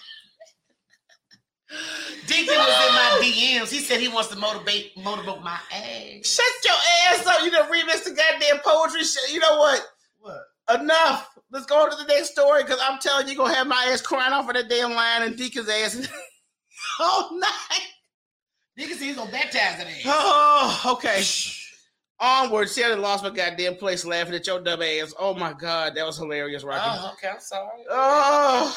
Speaker 2: Deacon was in my D Ms. He said he wants to motivate, motivate my ass.
Speaker 1: Shut your ass up. You done remix the goddamn poetry shit. You know what?
Speaker 2: What?
Speaker 1: Enough. let's go on to the next story because I'm telling you, you're gonna have my ass crying off of that damn line and Deacon's ass all night.
Speaker 2: Deacon said he's gonna baptize that ass.
Speaker 1: Oh, okay. Onward. See, I done lost my goddamn place laughing at your dumb ass. Oh my god, that was hilarious, Rocky.
Speaker 2: Oh, okay, I'm sorry.
Speaker 1: Oh.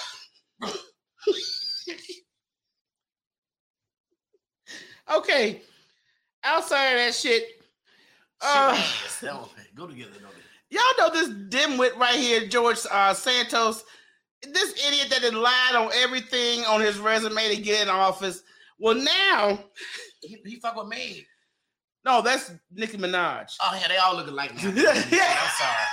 Speaker 1: Okay. Outside of that shit, uh,
Speaker 2: shit ass. Go together, don't they?
Speaker 1: Y'all know this dimwit right here, George uh, Santos. This idiot that had lied on everything on his resume to get in office. Well, now
Speaker 2: he, he fuck with me.
Speaker 1: No, that's Nicki Minaj.
Speaker 2: Oh yeah, they all look alike now. Yeah, I'm sorry.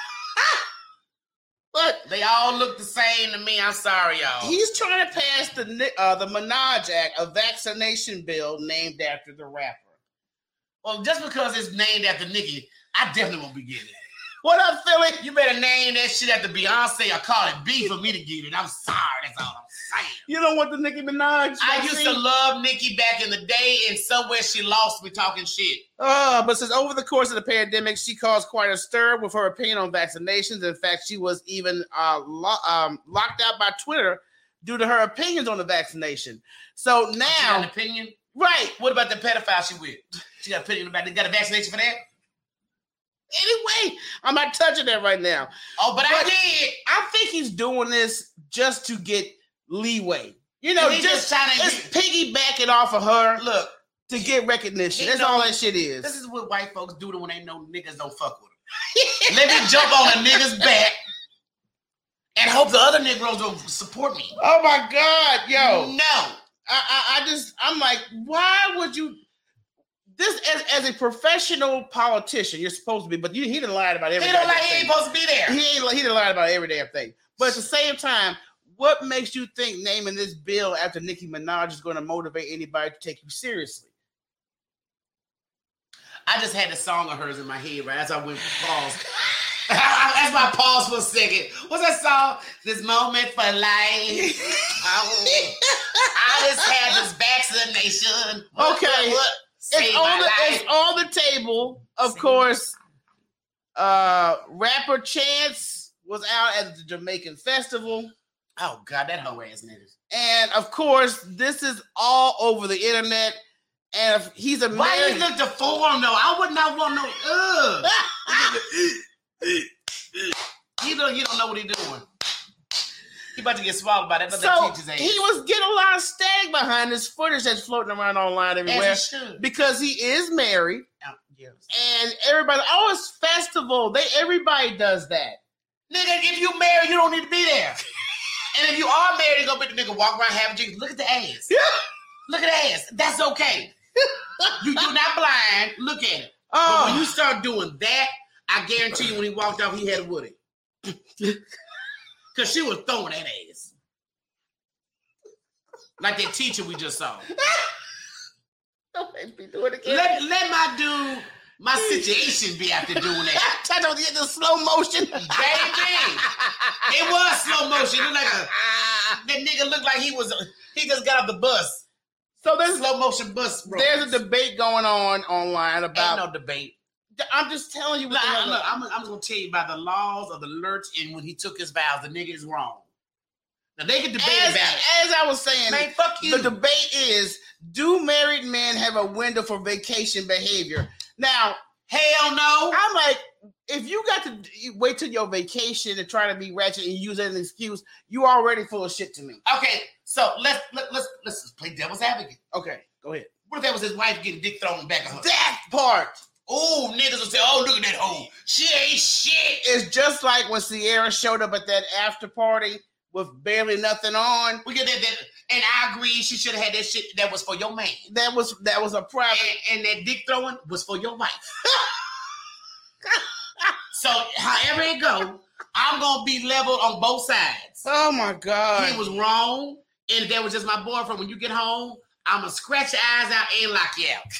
Speaker 1: But
Speaker 2: they all look the same to me. I'm sorry, y'all.
Speaker 1: He's trying to pass the uh, the Minaj Act, a vaccination bill named after the rapper.
Speaker 2: Well, just because it's named after Nicki, I definitely won't be getting it.
Speaker 1: What up, Philly?
Speaker 2: You better name that shit after Beyonce or call it B for me to get it. I'm sorry. That's all I'm saying.
Speaker 1: You don't want the Nicki Minaj?
Speaker 2: I used to love Nicki back in the day, and somewhere she lost me talking shit.
Speaker 1: Uh, but since over the course of the pandemic, she caused quite a stir with her opinion on vaccinations. In fact, she was even uh, lo- um, locked out by Twitter due to her opinions on the vaccination. So now...
Speaker 2: She got an opinion?
Speaker 1: Right.
Speaker 2: What about the pedophile she with? She got an opinion about it. Got a vaccination for that?
Speaker 1: Anyway, I'm not touching that right now.
Speaker 2: Oh, but, but I did.
Speaker 1: I think he's doing this just to get leeway. You know, just,
Speaker 2: just trying to
Speaker 1: it's get, piggybacking off of her.
Speaker 2: Look,
Speaker 1: to get recognition. That's know, all that shit is.
Speaker 2: This is what white folks do to when they know niggas don't fuck with them. Let me jump on a nigga's back and hope the other Negroes will support me.
Speaker 1: Oh my God, yo.
Speaker 2: No.
Speaker 1: I, I, I just, I'm like, why would you... This as, as a professional politician, you're supposed to be, but you, he didn't lie about everything.
Speaker 2: He don't like he ain't supposed to be there.
Speaker 1: He ain't he didn't lie about every damn thing. But at the same time, what makes you think naming this bill after Nicki Minaj is going to motivate anybody to take you seriously?
Speaker 2: I just had the song of hers in my head, right? As I went pause. That's my pause for a second. What's that song? This moment for life. I, I just had this vaccination.
Speaker 1: Okay. What, what? It's on, the, it's on the table, of Save course. Uh, rapper Chance was out at the Jamaican festival.
Speaker 2: Oh God, that hoe ass niggas.
Speaker 1: And of course, this is all over the internet. And if he's a
Speaker 2: why you look the form though? I would not want no. Ugh. he don't. He don't know what he's doing. He about to get swallowed by that.
Speaker 1: So he was getting a lot of static behind this footage that's floating around online everywhere because he is married.
Speaker 2: Oh, yes.
Speaker 1: And everybody, oh, it's festival. They everybody does that.
Speaker 2: Nigga, if you married, you don't need to be there. And if you are married, go make the nigga walk around having drinks. Look at the ass. Look at the ass. That's okay. you, you're not blind. Look at it. Oh. But when you start doing that, I guarantee you when he walked off, he had a woody. Because she was throwing that ass. Like that teacher we just saw.
Speaker 1: Don't make me do it again.
Speaker 2: Let, let my dude, my situation be after doing that.
Speaker 1: I don't get the slow motion.
Speaker 2: Baby. It was slow motion. It looked like a, that nigga looked like he was, he just got off the bus.
Speaker 1: So there's
Speaker 2: slow motion bus. Bro.
Speaker 1: There's a debate going on online about.
Speaker 2: Ain't no debate.
Speaker 1: I'm just telling you. What
Speaker 2: look, look, I'm, I'm just gonna tell you about the laws of the lurch and when he took his vows, the nigga is wrong. Now they can debate
Speaker 1: as,
Speaker 2: about it.
Speaker 1: As I was saying,
Speaker 2: man, fuck you.
Speaker 1: The debate is: do married men have a window for vacation behavior? Now,
Speaker 2: hell no.
Speaker 1: I'm like, if you got to wait till your vacation to try to be ratchet and use it as an excuse, you already full of shit to me.
Speaker 2: Okay, so let's let, let's let's just play devil's advocate.
Speaker 1: Okay, go ahead.
Speaker 2: What if that was his wife getting dick thrown back of her?
Speaker 1: That part.
Speaker 2: Oh, niggas will say, oh, look at that hoe. She ain't shit.
Speaker 1: It's just like when Sierra showed up at that after party with barely nothing on.
Speaker 2: We get that, that and I agree she should have had that shit that was for your man.
Speaker 1: That was that was a private.
Speaker 2: And, and that dick throwing was for your wife. So, however it go, I'm going to be level on both sides.
Speaker 1: Oh, my God.
Speaker 2: He was wrong, and if that was just my boyfriend, when you get home, I'm going to scratch your eyes out and lock you out.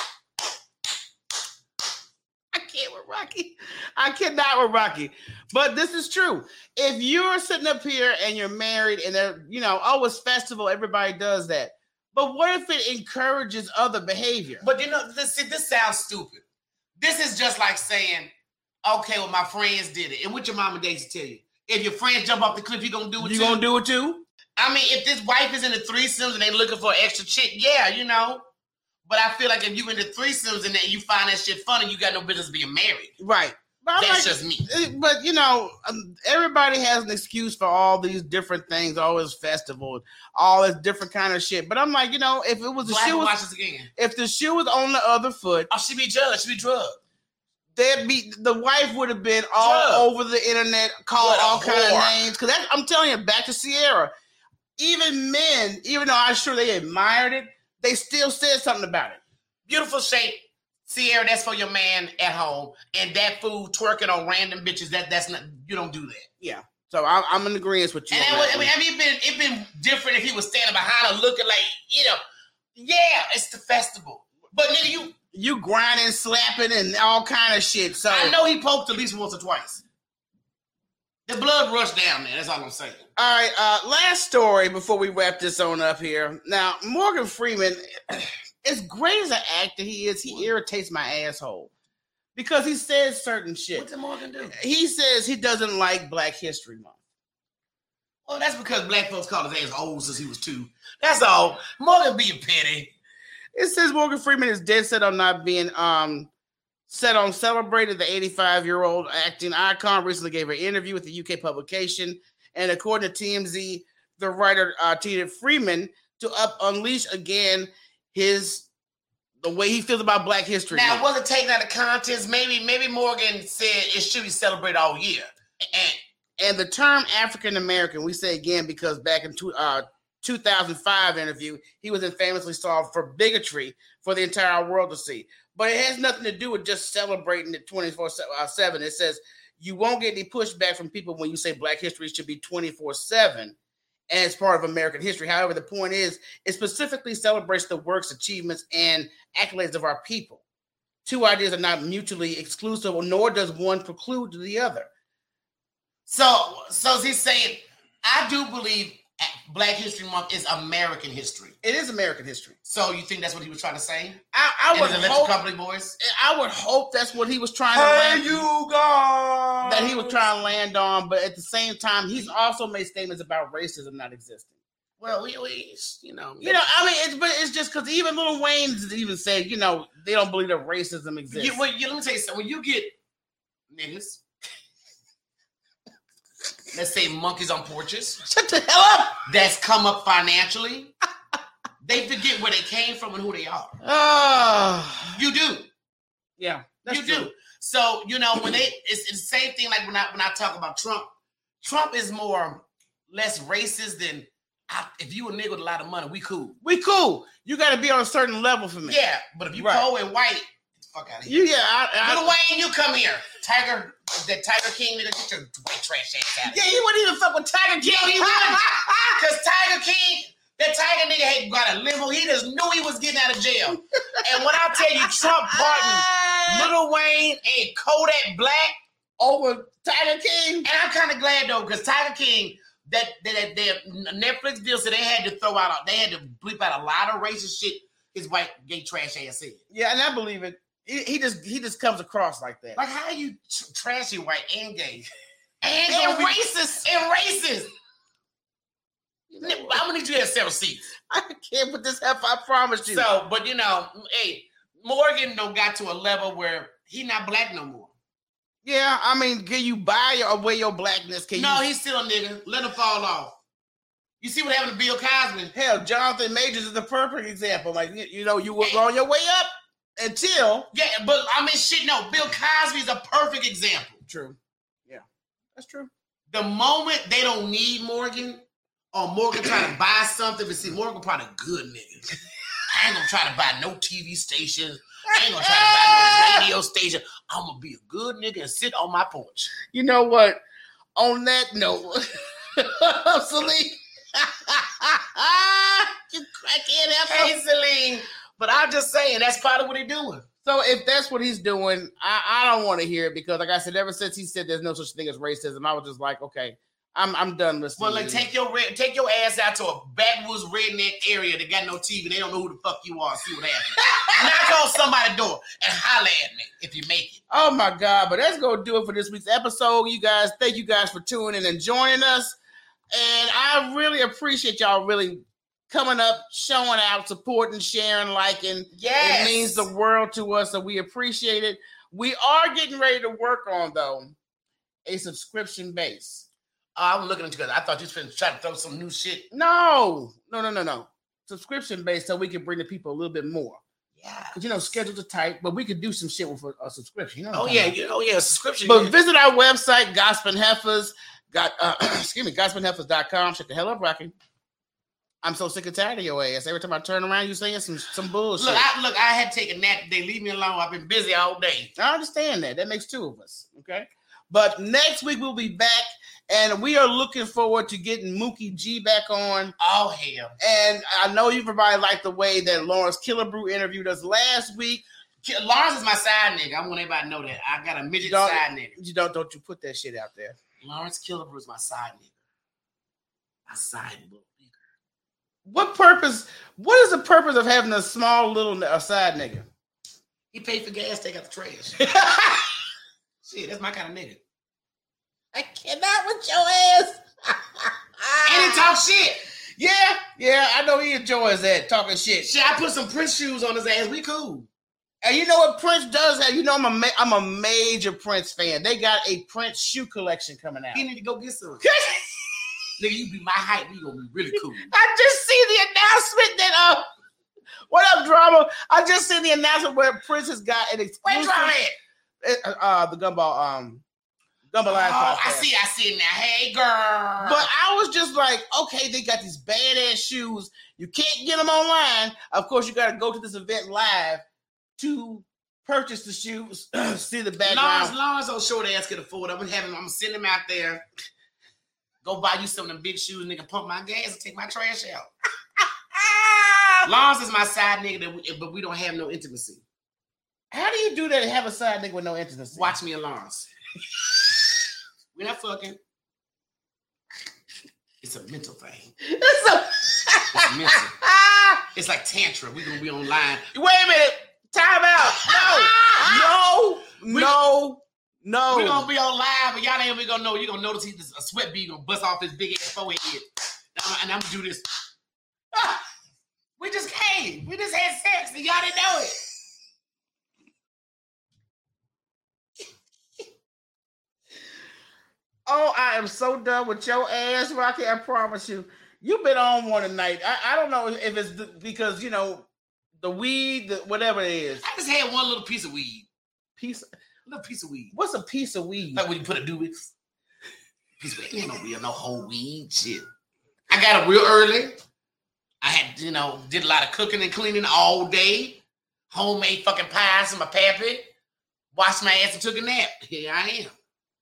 Speaker 1: I can't with Rocky. I cannot with Rocky. But this is true. If you're sitting up here and you're married and they're, you know, oh, it's festival, everybody does that. But what if it encourages other behavior?
Speaker 2: But you know, this, this sounds stupid. This is just like saying, okay, well, my friends did it. And what your mama Daisy tell you? If your friends jump off the cliff, you gonna do it
Speaker 1: You
Speaker 2: too?
Speaker 1: gonna do it too?
Speaker 2: I mean, if this wife is in the threesomes and they looking for an extra chick, yeah, you know. But I feel like if you into threesomes and that you find that shit funny, you got no business being married.
Speaker 1: Right. But I'm
Speaker 2: That's
Speaker 1: like,
Speaker 2: just me.
Speaker 1: But, you know, um, everybody has an excuse for all these different things, all this festival, all this different kind of shit. But I'm like, you know, if it was the
Speaker 2: So I
Speaker 1: shoe,
Speaker 2: can
Speaker 1: was,
Speaker 2: watch this again.
Speaker 1: if the shoe was on the other foot,
Speaker 2: Oh, she be judged. She be drugged.
Speaker 1: there'd be the wife would have been all
Speaker 2: Drugged.
Speaker 1: over the internet, called
Speaker 2: What a
Speaker 1: all kind of
Speaker 2: whore.
Speaker 1: names. Because I'm telling you, back to Sierra, even men, even though I'm sure they admired it, they still said something about it.
Speaker 2: Beautiful shape. Sierra, that's for your man at home. And that fool twerking on random bitches, that that's not, you don't do that.
Speaker 1: Yeah. So I'm, I'm in agreement with you.
Speaker 2: And
Speaker 1: on
Speaker 2: that
Speaker 1: that
Speaker 2: would, I
Speaker 1: one.
Speaker 2: mean, it been it been different if he was standing behind her looking like, you know, yeah, it's the festival. But nigga, you,
Speaker 1: You grinding, slapping, and all kind of shit. So
Speaker 2: I know he poked at least once or twice. The blood rushed down there. That's all I'm saying.
Speaker 1: All right, uh, last story before we wrap this on up here. Now, Morgan Freeman, as great as an actor he is, he irritates my asshole because he says certain shit.
Speaker 2: What did Morgan do?
Speaker 1: He says he doesn't like Black History Month.
Speaker 2: Well, that's because black folks called his ass old since he was two. That's all. Morgan being petty.
Speaker 1: It says Morgan Freeman is dead set on not being um set on celebrated. The eighty-five-year-old acting icon recently gave an interview with the U K publication, and according to T M Z, the writer uh, tweeted Freeman to up unleash again his the way he feels about Black History
Speaker 2: Now,
Speaker 1: Month.
Speaker 2: it wasn't taken out of context. Maybe, maybe Morgan said it should be celebrated all year. And
Speaker 1: And the term African American, we say again because back in two, uh, two thousand five interview, he was infamously solved for bigotry for the entire world to see. But it has nothing to do with just celebrating it twenty-four seven. It says you won't get any pushback from people when you say Black history should be twenty-four seven as part of American history. However, the point is, it specifically celebrates the works, achievements, and accolades of our people. Two ideas are not mutually exclusive, nor does one preclude the other.
Speaker 2: so, so he's saying, I do believe Black History Month is American history.
Speaker 1: It is American history.
Speaker 2: So you think that's what he was trying to say?
Speaker 1: I, I
Speaker 2: In
Speaker 1: would
Speaker 2: his electric
Speaker 1: hope.
Speaker 2: company boys?
Speaker 1: I would hope that's what he was trying to land,
Speaker 2: go.
Speaker 1: that he was trying to land on. But at the same time, he's also made statements about racism not existing.
Speaker 2: Well, we, we you know,
Speaker 1: You know, I mean, it's but it's just because even Lil Wayne's even said, you know, they don't believe that racism exists.
Speaker 2: You, well, you, let me tell you something. When you get niggas, let's say monkeys on porches,
Speaker 1: Shut the hell up!
Speaker 2: that's come up financially, they forget where they came from and who they are.
Speaker 1: Oh,
Speaker 2: You do.
Speaker 1: yeah, that's
Speaker 2: you
Speaker 1: true.
Speaker 2: do. So, you know, when they, it's, it's the same thing like when I, when I talk about Trump. Trump is more, less racist than, I, if you a nigga with a lot of money, we cool.
Speaker 1: We cool. You got to be on a certain level for me.
Speaker 2: Yeah, but if you
Speaker 1: Right.
Speaker 2: poor and white, get the fuck out of here.
Speaker 1: You, yeah. I, I,
Speaker 2: Lil Wayne, you come here. Tiger, that Tiger King nigga, get your white trash ass out of
Speaker 1: yeah,
Speaker 2: here.
Speaker 1: he wouldn't even fuck with Tiger King.
Speaker 2: Yeah, he wouldn't. Because Tiger King, that Tiger nigga had got a limo. He just knew he was getting out of jail. And when I tell you Trump pardoned Lil Wayne and Kodak Black,
Speaker 1: over Tiger King.
Speaker 2: and I'm kind of glad though, because Tiger King, that that, that that Netflix deal, so they had to throw out, they had to bleep out a lot of racist shit his white gay trash ass said.
Speaker 1: Yeah, and I believe it. He, he just he just comes across like that.
Speaker 2: Like, how you tr- trashy white and gay and,
Speaker 1: And
Speaker 2: gonna be-
Speaker 1: racist.
Speaker 2: and racist? I'm gonna need you to have several seats.
Speaker 1: I can't put this up. I promise you.
Speaker 2: So, but you know, hey, Morgan don't got to a level where he not black no more.
Speaker 1: yeah, I mean, can you buy your, away your blackness? Can
Speaker 2: No,
Speaker 1: you?
Speaker 2: he's still a nigga. Let him fall off. You see what happened to Bill Cosby?
Speaker 1: Hell, Jonathan Majors is the perfect example. Like you, you know, you were on your way up until.
Speaker 2: Yeah, but I mean, shit. No, Bill Cosby is a perfect example.
Speaker 1: True. Yeah, that's true.
Speaker 2: The moment they don't need Morgan, or Morgan trying to buy something, but see, Morgan probably a good nigga. I ain't gonna try to buy no T V station. I ain't gonna try to buy no radio station. I'm gonna be a good nigga and sit on my porch.
Speaker 1: You know what? On that note, Celine, you crackhead
Speaker 2: Hey,
Speaker 1: asshole.
Speaker 2: Celine. But I'm just saying, that's part of what he doing.
Speaker 1: So if that's what he's doing, I, I don't want to hear it because, like I said, ever since he said there's no such thing as racism, I was just like, okay, I'm I'm done listening.
Speaker 2: Well, like take your red, take your ass out to a backwoods redneck area that got no T V. They don't know who the fuck you are. See what happens. Knock on somebody's door and holler at me if you make it.
Speaker 1: Oh my God! But that's gonna do it for this week's episode. You guys, thank you guys for tuning in and joining us. And I really appreciate y'all really coming up, showing out, supporting, sharing, liking.
Speaker 2: Yes.
Speaker 1: It means the world to us, so we appreciate it. We are getting ready to work on though a subscription base.
Speaker 2: Uh, I was looking at you because I thought you were trying to throw some new shit.
Speaker 1: No, no, no, no, no. Subscription based so we can bring the people a little bit more.
Speaker 2: Yeah.
Speaker 1: Because, you know, schedules are tight, but we could do some shit with a, a subscription. You know
Speaker 2: oh, yeah. You, oh, yeah. Subscription.
Speaker 1: But
Speaker 2: yeah.
Speaker 1: visit our website, Gospel Heifers. Got, uh, excuse me, gospel heifers dot com. Shut the hell up, Rocky. I'm so sick and tired of your ass. Every time I turn around, you saying some, some bullshit.
Speaker 2: Look, I, look, I had to take a nap today. Leave me alone. I've been busy all day.
Speaker 1: I understand that. That makes two of us. Okay. But next week we'll be back. And we are looking forward to getting Mookie G back on.
Speaker 2: Oh, hell.
Speaker 1: And I know you probably like the way that Lawrence Killebrew interviewed us last week.
Speaker 2: Lawrence is my side nigga. I want everybody to know that. I got a midget
Speaker 1: don't,
Speaker 2: side nigga.
Speaker 1: You don't, don't you put that shit out there.
Speaker 2: Lawrence Killebrew is my side nigga. My side little nigga.
Speaker 1: What purpose, what is the purpose of having a small little a side nigga?
Speaker 2: He paid for gas, take out the trash. Shit, that's my kind of nigga.
Speaker 1: I cannot with your ass.
Speaker 2: And he talk shit.
Speaker 1: Yeah, yeah, I know he enjoys that, talking shit.
Speaker 2: Shit, I put some Prince shoes on his ass. We cool.
Speaker 1: And you know what Prince does have? You know I'm a, ma- I'm a major Prince fan. They got a Prince shoe collection coming out.
Speaker 2: He need to go get some. Nigga, you be my height. We gonna be really cool.
Speaker 1: I just see the announcement that, uh, what up, drama? I just seen the announcement where Prince has got an exclusive.
Speaker 2: Where drama at?
Speaker 1: Uh, uh, the Gumball, um, Gumball Live
Speaker 2: Oh,
Speaker 1: podcast.
Speaker 2: I see, I see it now. Hey, girl.
Speaker 1: But I was just like, okay, they got these badass shoes. You can't get them online. Of course, you got to go to this event live to purchase the shoes, see the background.
Speaker 2: Lawrence, Lawrence, old short ass could afford. I'm gonna have him. I'm gonna send him out there. Go buy you some of them big shoes, nigga. Pump my gas and take my trash out. Lawrence is my side nigga, that we, but we don't have no intimacy.
Speaker 1: How do you do that and have a side nigga with no intimacy?
Speaker 2: Watch me and Lawrence. We're not fucking. It's a mental thing.
Speaker 1: It's, a-
Speaker 2: It's mental. It's like tantra. We're gonna be online.
Speaker 1: Wait a minute. Time out. No. No. No. No.
Speaker 2: We're gonna be on live, but y'all ain't even gonna know. You're gonna notice he's a sweat bead gonna bust off his big ass forehead. And I'm gonna do this. We just came. We just had sex, and y'all didn't know it.
Speaker 1: Oh, I am so done with your ass, Rocky. I promise you. You've been on one tonight. I, I don't know if it's the, because, you know, the weed, the, whatever it is.
Speaker 2: I just had one little piece of weed.
Speaker 1: Piece,
Speaker 2: A little piece of weed.
Speaker 1: what's a piece of weed?
Speaker 2: Like when you put a doobie. Piece of weed. Ain't no real, no whole weed shit. I got it real early. I had, you know, did a lot of cooking and cleaning all day. Homemade fucking pies in my pappy. Washed my ass and took a nap. Here I am.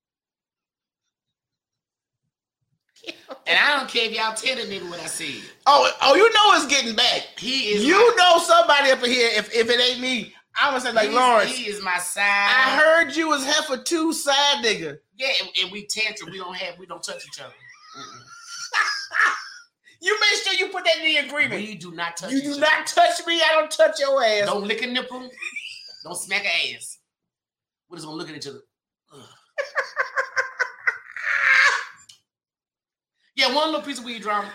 Speaker 2: And I don't care if y'all tell the nigga what I said.
Speaker 1: Oh, oh, you know it's getting back.
Speaker 2: He is.
Speaker 1: You
Speaker 2: my,
Speaker 1: know somebody up in here. If, if it ain't me, I'm gonna say like
Speaker 2: he's-
Speaker 1: Lawrence.
Speaker 2: He is my side.
Speaker 1: I heard you was heifer two side nigga.
Speaker 2: Yeah, and, and we tantrum. We don't have. We don't touch each other. Mm-mm.
Speaker 1: You make sure you put that in the agreement.
Speaker 2: We do not touch.
Speaker 1: You
Speaker 2: each
Speaker 1: do
Speaker 2: other.
Speaker 1: not touch me. I don't touch your ass.
Speaker 2: Don't lick a nipple. Don't smack a ass. We're just gonna look at each other. Ugh. Yeah, one little piece of weed drama.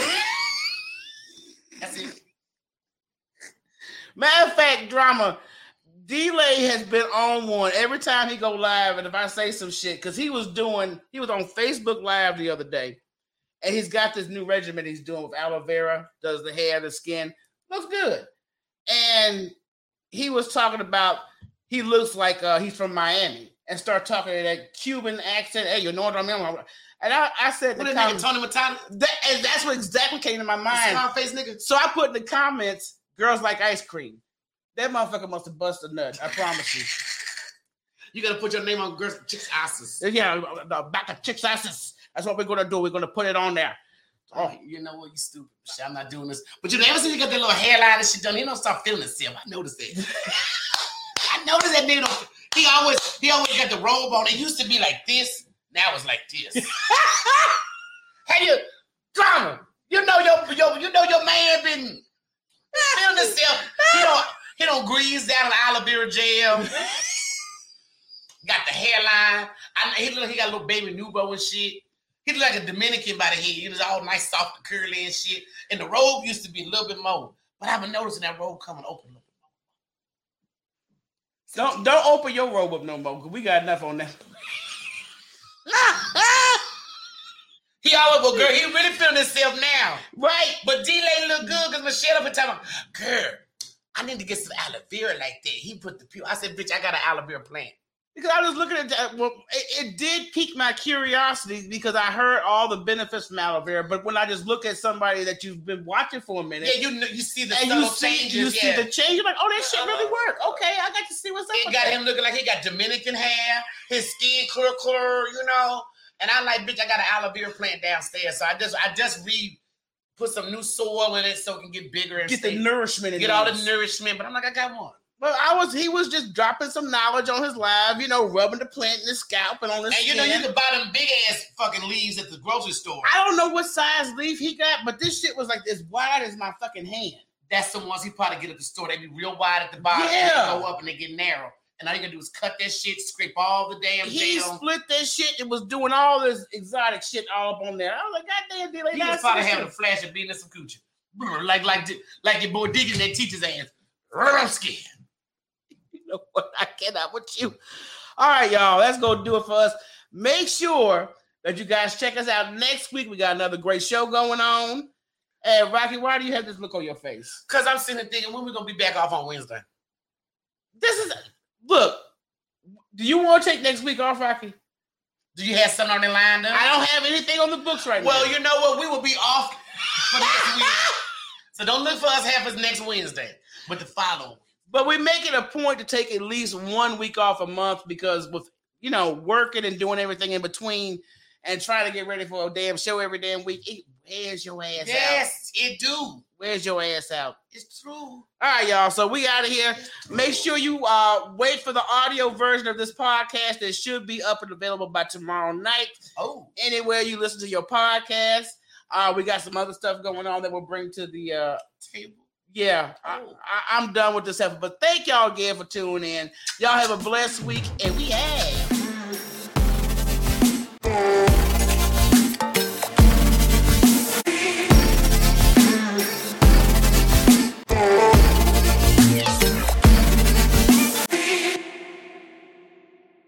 Speaker 2: That's it.
Speaker 1: Matter of fact, drama. D-Lay has been on one every time he go live, and if I say some shit, because he was doing, he was on Facebook Live the other day, and he's got this new regimen he's doing with aloe vera, does the hair, the skin, looks good. And he was talking about he looks like uh, he's from Miami, and start talking in that Cuban accent. Hey, you know what I mean? And I, I said,
Speaker 2: What
Speaker 1: the
Speaker 2: that nigga
Speaker 1: com-
Speaker 2: Tony Montana?
Speaker 1: that, and that's what exactly came to my mind.
Speaker 2: Scar face nigga.
Speaker 1: So I put in the comments, girls like ice cream. That motherfucker must have busted a nut. I promise you.
Speaker 2: You gotta put your name on girls chicks' asses.
Speaker 1: Yeah, the back of chicks' asses. That's what we're gonna do. We're gonna put it on there.
Speaker 2: Oh, you know what? You stupid. Shit, I'm not doing this. But you ever since you got that little hairline and shit done, he don't start feeling himself. I noticed that. I noticed that nigga don't. He always, he always got the robe on. It used to be like this. Now it's like this. Hey, you, drama. You know your, your, you know your man been feeling himself. He don't, he don't grease down the aloe vera gel. Got the hairline. I, he look, he got a little baby Nubo and shit. He look like a Dominican by the head. He was all nice, soft, and curly and shit. And the robe used to be a little bit more. But I've been noticing that robe coming open a little bit more.
Speaker 1: Don't don't open your robe up no more, because we got enough on that.
Speaker 2: He always, well, girl, he really feeling himself now.
Speaker 1: Right.
Speaker 2: But D-Lay look good because Michelle up and telling him, girl, I need to get some aloe vera like that. He put the peel. I said, bitch, I got an aloe vera plant.
Speaker 1: Because I was looking at that. Well, it, it did pique my curiosity because I heard all the benefits from aloe vera. But when I just look at somebody that you've been watching for a minute,
Speaker 2: yeah, you know, you see the
Speaker 1: and you see,
Speaker 2: changes,
Speaker 1: you
Speaker 2: yeah.
Speaker 1: see the change, you're like, oh, that shit
Speaker 2: Uh-huh.
Speaker 1: really worked. Okay, I got to see what's up.
Speaker 2: It
Speaker 1: with
Speaker 2: got
Speaker 1: that.
Speaker 2: him looking like he got Dominican hair, his skin clear, clear, you know. And I'm like, bitch, I got an aloe vera plant downstairs. So I just, I just re put some new soil in it so it can get bigger and
Speaker 1: Get
Speaker 2: stay,
Speaker 1: the nourishment in
Speaker 2: get
Speaker 1: it.
Speaker 2: all the nourishment. But I'm like, I got one.
Speaker 1: Well, I was, he was just dropping some knowledge on his live, you know, rubbing the plant in his scalp and on his
Speaker 2: And you
Speaker 1: skin.
Speaker 2: know, you can buy them big ass fucking leaves at the grocery store.
Speaker 1: I don't know what size leaf he got, but this shit was like as wide as my fucking hand.
Speaker 2: That's the ones he probably get at the store. They be real wide at the bottom,
Speaker 1: Yeah.
Speaker 2: and they go up and they get narrow. And all you gotta do is cut that shit, scrape all the damn
Speaker 1: He
Speaker 2: gel.
Speaker 1: split that shit and was doing all this exotic shit all up on there. I was like, God damn, D-Lay.
Speaker 2: He was probably having a flash of beating some coochie. Like, like, like your boy Deacon that teaches ass. I'm scared.
Speaker 1: You know what? I cannot with you. All right, y'all. Let's go do it for us. Make sure that you guys check us out next week. We got another great show going on. And Rocky, why do you have this look on your face?
Speaker 2: Because I'm sitting there thinking, when we going to be back off on Wednesday?
Speaker 1: This is, look, do you want to take next week off, Rocky?
Speaker 2: Do you have something on the line?
Speaker 1: I don't have anything on the books right
Speaker 2: well,
Speaker 1: now.
Speaker 2: you know what? We will be off for next week. So don't look for us half as next Wednesday, but the following.
Speaker 1: But we make it a point to take at least one week off a month because with, you know, working and doing everything in between and trying to get ready for a damn show every damn week, it wears your ass out.
Speaker 2: Yes, it do.
Speaker 1: Where's your ass out?
Speaker 2: It's true.
Speaker 1: All right, y'all. So we out of here. Make sure you uh, wait for the audio version of this podcast that should be up and available by tomorrow night.
Speaker 2: Oh.
Speaker 1: Anywhere you listen to your podcast. Uh, we got some other stuff going on that we'll bring to the uh,
Speaker 2: Table.
Speaker 1: Yeah, I, I, I'm done with this effort. But thank y'all again for tuning in. Y'all have a blessed week, and we have